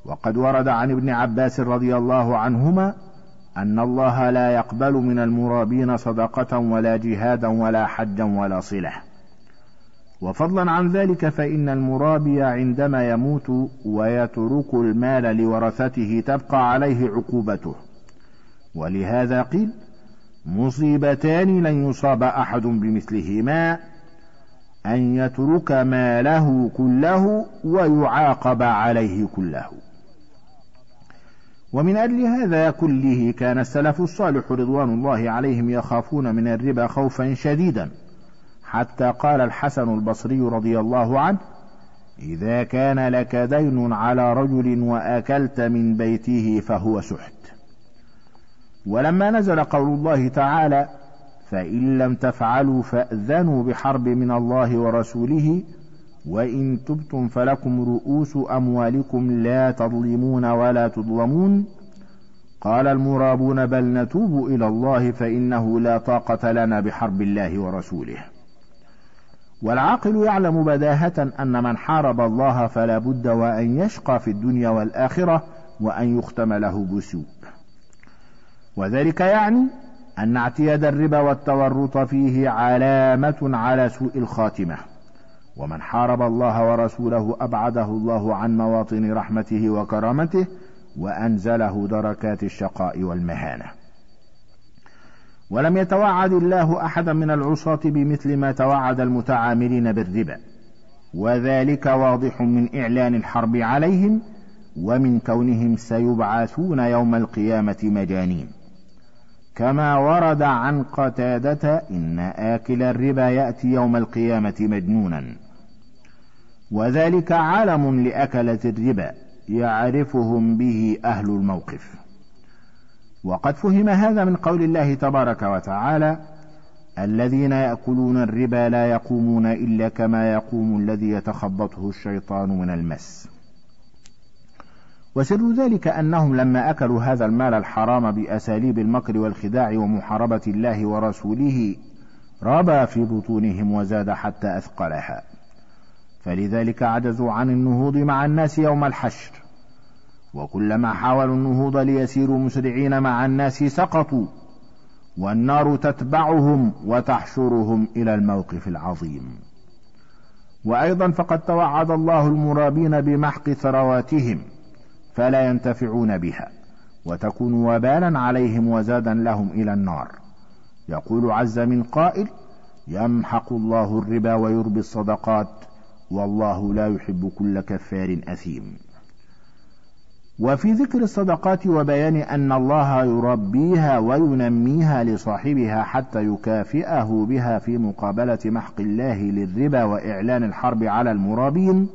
وقد ورد عن ابن عباس رضي الله عنهما أن الله لا يقبل من المرابين صدقة ولا جهادا ولا حجا ولا صلة. وفضلا عن ذلك فإن المرابي عندما يموت ويترك المال لورثته تبقى عليه عقوبته، ولهذا قيل: مصيبتان لن يصاب أحد بمثلهما، أن يترك ماله كله ويعاقب عليه كله. ومن أجل هذا كله كان السلف الصالح رضوان الله عليهم يخافون من الربا خوفا شديدا، حتى قال الحسن البصري رضي الله عنه: إذا كان لك دين على رجل وأكلت من بيته فهو سحت. ولما نزل قول الله تعالى: فإن لم تفعلوا فأذنوا بحرب من الله ورسوله وإن تبتم فلكم رؤوس أموالكم لا تظلمون ولا تظلمون، قال المرابون: بل نتوب إلى الله فإنه لا طاقة لنا بحرب الله ورسوله. والعاقل يعلم بداهة أن من حارب الله فلا بد وأن يشقى في الدنيا والآخرة وأن يختم له بسوء، وذلك يعني أن اعتياد الربا والتورط فيه علامة على سوء الخاتمة، ومن حارب الله ورسوله أبعده الله عن مواطن رحمته وكرامته وأنزله دركات الشقاء والمهانة. ولم يتوعد الله أحدا من العصاة بمثل ما توعد المتعاملين بالربا، وذلك واضح من إعلان الحرب عليهم ومن كونهم سيبعثون يوم القيامة مجانين، كما ورد عن قتادة: إن آكل الربا يأتي يوم القيامة مجنونا. وذلك علم لأكلة الربا يعرفهم به أهل الموقف. وقد فهم هذا من قول الله تبارك وتعالى: الذين يأكلون الربا لا يقومون إلا كما يقوم الذي يتخبطه الشيطان من المس. وسر ذلك أنهم لما أكلوا هذا المال الحرام بأساليب المكر والخداع ومحاربة الله ورسوله ربى في بطونهم وزاد حتى أثقلها، فلذلك عجزوا عن النهوض مع الناس يوم الحشر، وكلما حاولوا النهوض ليسيروا مسرعين مع الناس سقطوا، والنار تتبعهم وتحشرهم إلى الموقف العظيم. وأيضا فقد توعد الله المرابين بمحق ثرواتهم فلا ينتفعون بها، وتكون وبالا عليهم وزادا لهم إلى النار. يقول عز من قائل: يمحق الله الربا ويربي الصدقات والله لا يحب كل كفار أثيم. وفي ذكر الصدقات وبيان أن الله يربيها وينميها لصاحبها حتى يكافئه بها في مقابلة محق الله للربا وإعلان الحرب على المرابين،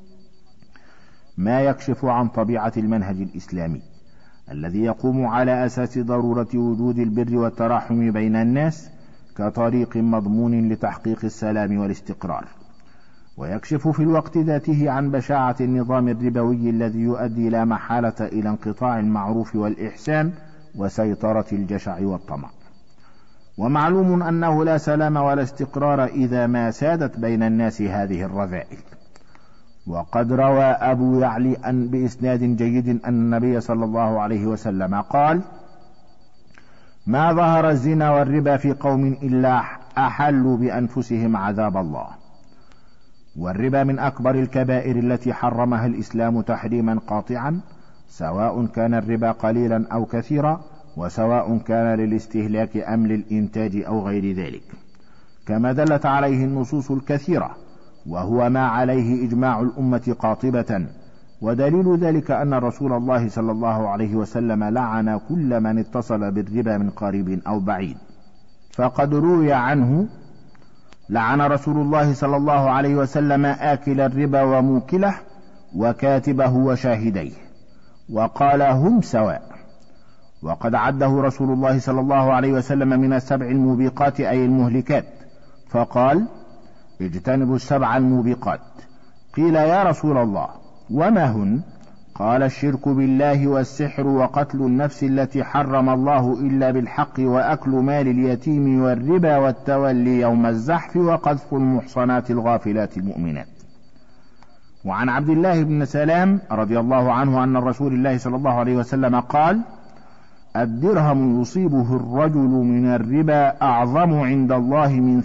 ما يكشف عن طبيعة المنهج الإسلامي الذي يقوم على أساس ضرورة وجود البر والتراحم بين الناس كطريق مضمون لتحقيق السلام والاستقرار، ويكشف في الوقت ذاته عن بشاعة النظام الربوي الذي يؤدي لا محالة إلى انقطاع المعروف والإحسان وسيطرة الجشع والطمع. ومعلوم أنه لا سلام ولا استقرار إذا ما سادت بين الناس هذه الرذائل. وقد روى أبو يعلي بإسناد جيد أن النبي صلى الله عليه وسلم قال: ما ظهر الزنا والربا في قوم إلا أحلوا بأنفسهم عذاب الله. والربا من أكبر الكبائر التي حرمها الإسلام تحريما قاطعا، سواء كان الربا قليلا أو كثيرا، وسواء كان للاستهلاك أم للإنتاج أو غير ذلك، كما دلت عليه النصوص الكثيرة، وهو ما عليه إجماع الأمة قاطبة. ودليل ذلك أن رسول الله صلى الله عليه وسلم لعن كل من اتصل بالربا من قريب أو بعيد، فقد روي عنه: لعن رسول الله صلى الله عليه وسلم آكل الربا وموكله وكاتبه وشاهديه، وقال: هم سواء. وقد عده رسول الله صلى الله عليه وسلم من السبع الموبقات أي المهلكات، فقال: اجتنبوا السبع الموبقات. قيل: يا رسول الله وما هن؟ قال: الشرك بالله والسحر وقتل النفس التي حرم الله إلا بالحق وأكل مال اليتيم والربا والتولي يوم الزحف وقذف المحصنات الغافلات المؤمنات. وعن عبد الله بن سلام رضي الله عنه أن رسول الله صلى الله عليه وسلم قال: الدرهم يصيبه الرجل من الربا أعظم عند الله من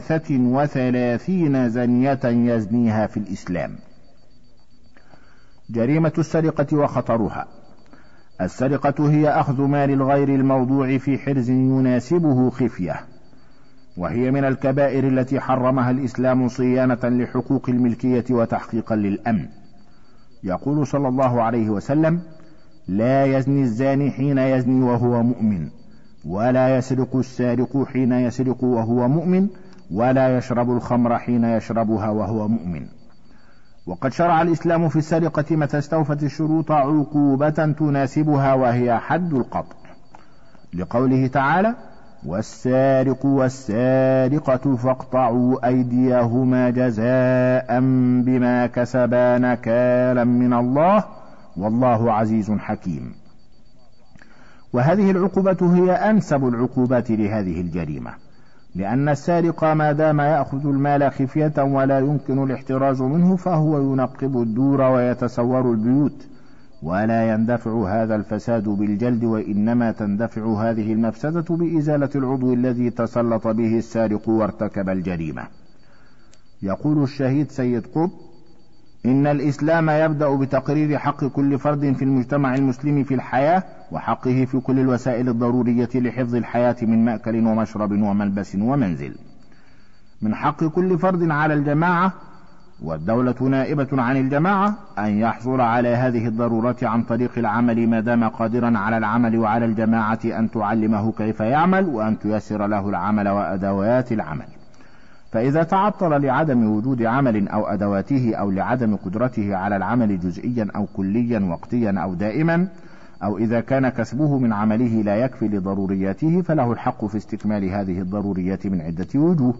33 زنية يزنيها في الإسلام. جريمة السرقة وخطرها. السرقة هي أخذ مال الغير الموضوع في حرز يناسبه خفية، وهي من الكبائر التي حرمها الإسلام صيانة لحقوق الملكية وتحقيقا للأمن. يقول صلى الله عليه وسلم: لا يزني الزاني حين يزني وهو مؤمن، ولا يسرق السارق حين يسرق وهو مؤمن، ولا يشرب الخمر حين يشربها وهو مؤمن. وقد شرع الإسلام في السرقة متى استوفت الشروط عقوبة تناسبها، وهي حد القطع، لقوله تعالى: والسارق والسارقة فاقطعوا أيديهما جزاء بما كسبا نكالا من الله والله عزيز حكيم. وهذه العقوبة هي أنسب العقوبات لهذه الجريمة، لأن السارق ما دام يأخذ المال خفية ولا يمكن الاحتراز منه فهو ينقب الدور ويتسور البيوت، ولا يندفع هذا الفساد بالجلد، وإنما تندفع هذه المفسدة بإزالة العضو الذي تسلط به السارق وارتكب الجريمة. يقول الشهيد سيد قطب: إن الإسلام يبدأ بتقرير حق كل فرد في المجتمع المسلم في الحياة، وحقه في كل الوسائل الضرورية لحفظ الحياة من مأكل ومشرب وملبس ومنزل. من حق كل فرد على الجماعة، والدولة نائبة عن الجماعة، أن يحصل على هذه الضرورات عن طريق العمل ما دام قادرا على العمل، وعلى الجماعة أن تعلمه كيف يعمل وأن تيسر له العمل وأدوات العمل. فإذا تعطل لعدم وجود عمل أو أدواته، أو لعدم قدرته على العمل جزئيا أو كليا وقتيا أو دائما، أو إذا كان كسبه من عمله لا يكفي لضرورياته، فله الحق في استكمال هذه الضروريات من عدة وجوه: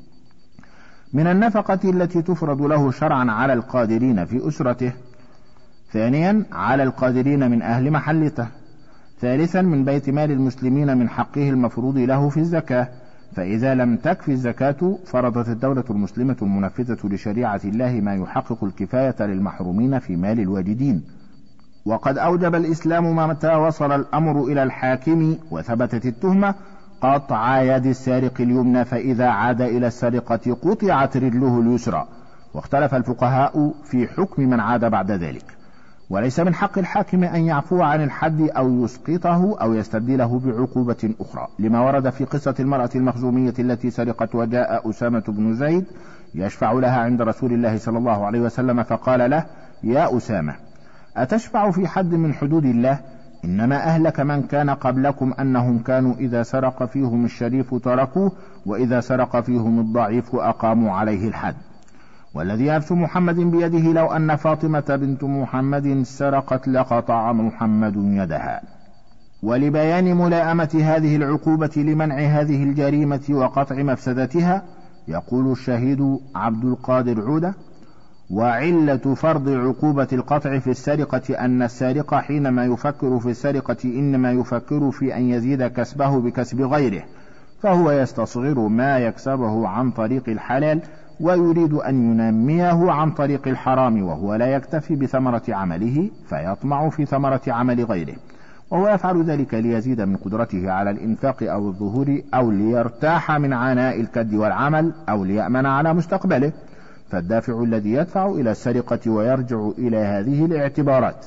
من النفقة التي تفرض له شرعا على القادرين في أسرته، ثانيا على القادرين من أهل محلته، ثالثا من بيت مال المسلمين من حقه المفروض له في الزكاة، فإذا لم تكفي الزكاة فرضت الدولة المسلمة المنفذة لشريعة الله ما يحقق الكفاية للمحرومين في مال الواجدين. وقد أوجب الإسلام متى وصل الأمر إلى الحاكم وثبتت التهمة قطع يد السارق اليمنى، فإذا عاد إلى السرقة قطعت رجله اليسرى. واختلف الفقهاء في حكم من عاد بعد ذلك. وليس من حق الحاكم أن يعفو عن الحد أو يسقطه أو يستبدله بعقوبة أخرى، لما ورد في قصة المرأة المخزومية التي سرقت وجاء أسامة بن زيد يشفع لها عند رسول الله صلى الله عليه وسلم، فقال له: يا أسامة، أتشفع في حد من حدود الله؟ إنما أهلك من كان قبلكم أنهم كانوا إذا سرق فيهم الشريف تركوه، وإذا سرق فيهم الضعيف أقاموا عليه الحد. والذي نفس محمد بيده لو أن فاطمة بنت محمد سرقت لقطع محمد يدها. ولبيان ملائمة هذه العقوبة لمنع هذه الجريمة وقطع مفسدتها، يقول الشهيد عبد القادر عودة: وعلة فرض عقوبة القطع في السرقة أن السارق حينما يفكر في السرقة إنما يفكر في أن يزيد كسبه بكسب غيره، فهو يستصغر ما يكسبه عن طريق الحلال ويريد أن ينميه عن طريق الحرام، وهو لا يكتفي بثمرة عمله فيطمع في ثمرة عمل غيره، وهو يفعل ذلك ليزيد من قدرته على الإنفاق أو الظهور، أو ليرتاح من عناء الكد والعمل، أو ليأمن على مستقبله. فالدافع الذي يدفع إلى السرقة ويرجع إلى هذه الاعتبارات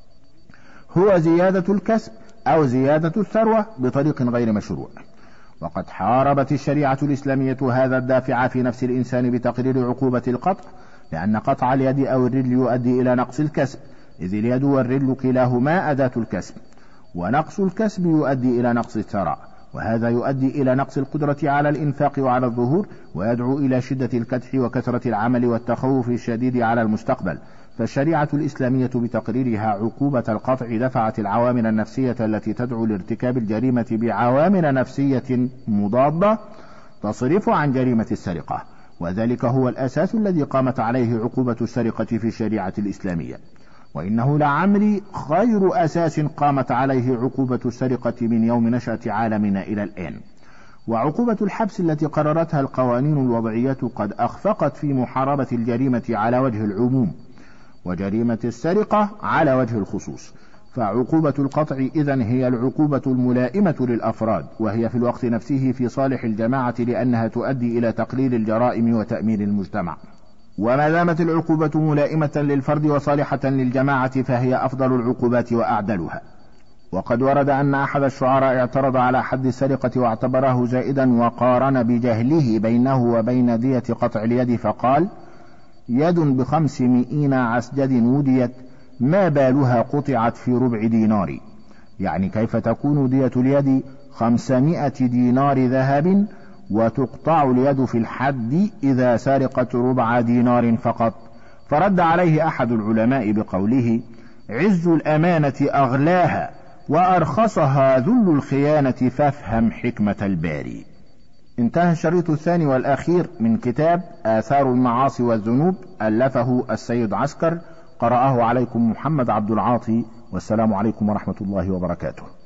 هو زيادة الكسب أو زيادة الثروة بطريق غير مشروع. وقد حاربت الشريعة الإسلامية هذا الدافع في نفس الإنسان بتقرير عقوبة القطع، لأن قطع اليد أو الرجل يؤدي إلى نقص الكسب، إذ اليد والرجل كلاهما أداة الكسب، ونقص الكسب يؤدي إلى نقص الثراء، وهذا يؤدي إلى نقص القدرة على الإنفاق وعلى الظهور، ويدعو إلى شدة الكدح وكثرة العمل والتخوف الشديد على المستقبل. فالشريعة الإسلامية بتقريرها عقوبة القطع دفعت العوامل النفسية التي تدعو لارتكاب الجريمة بعوامل نفسية مضادة تصرف عن جريمة السرقة، وذلك هو الأساس الذي قامت عليه عقوبة السرقة في الشريعة الإسلامية. وإنه لعمري خير أساس قامت عليه عقوبة السرقة من يوم نشأة عالمنا إلى الآن. وعقوبة الحبس التي قررتها القوانين الوضعية قد أخفقت في محاربة الجريمة على وجه العموم، وجريمة السرقة على وجه الخصوص. فعقوبة القطع إذن هي العقوبة الملائمة للأفراد، وهي في الوقت نفسه في صالح الجماعة لأنها تؤدي إلى تقليل الجرائم وتأمين المجتمع. وما دامت العقوبة ملائمة للفرد وصالحة للجماعة فهي أفضل العقوبات وأعدلها. وقد ورد أن أحد الشعراء اعترض على حد السرقة واعتبره زائدا، وقارن بجهله بينه وبين دية قطع اليد فقال: يد ب500 عسجد وديت، ما بالها قطعت في ربع دينار. يعني كيف تكون دية اليد 500 دينار ذهب وتقطع اليد في الحد إذا سرقت ربع دينار فقط؟ فرد عليه أحد العلماء بقوله: عز الأمانة أغلاها وأرخصها ذل الخيانة، فافهم حكمة الباري. انتهى الشريط الثاني والأخير من كتاب آثار المعاصي والذنوب، ألفه السيد عسكر، قرأه عليكم محمد عبد العاطي، والسلام عليكم ورحمة الله وبركاته.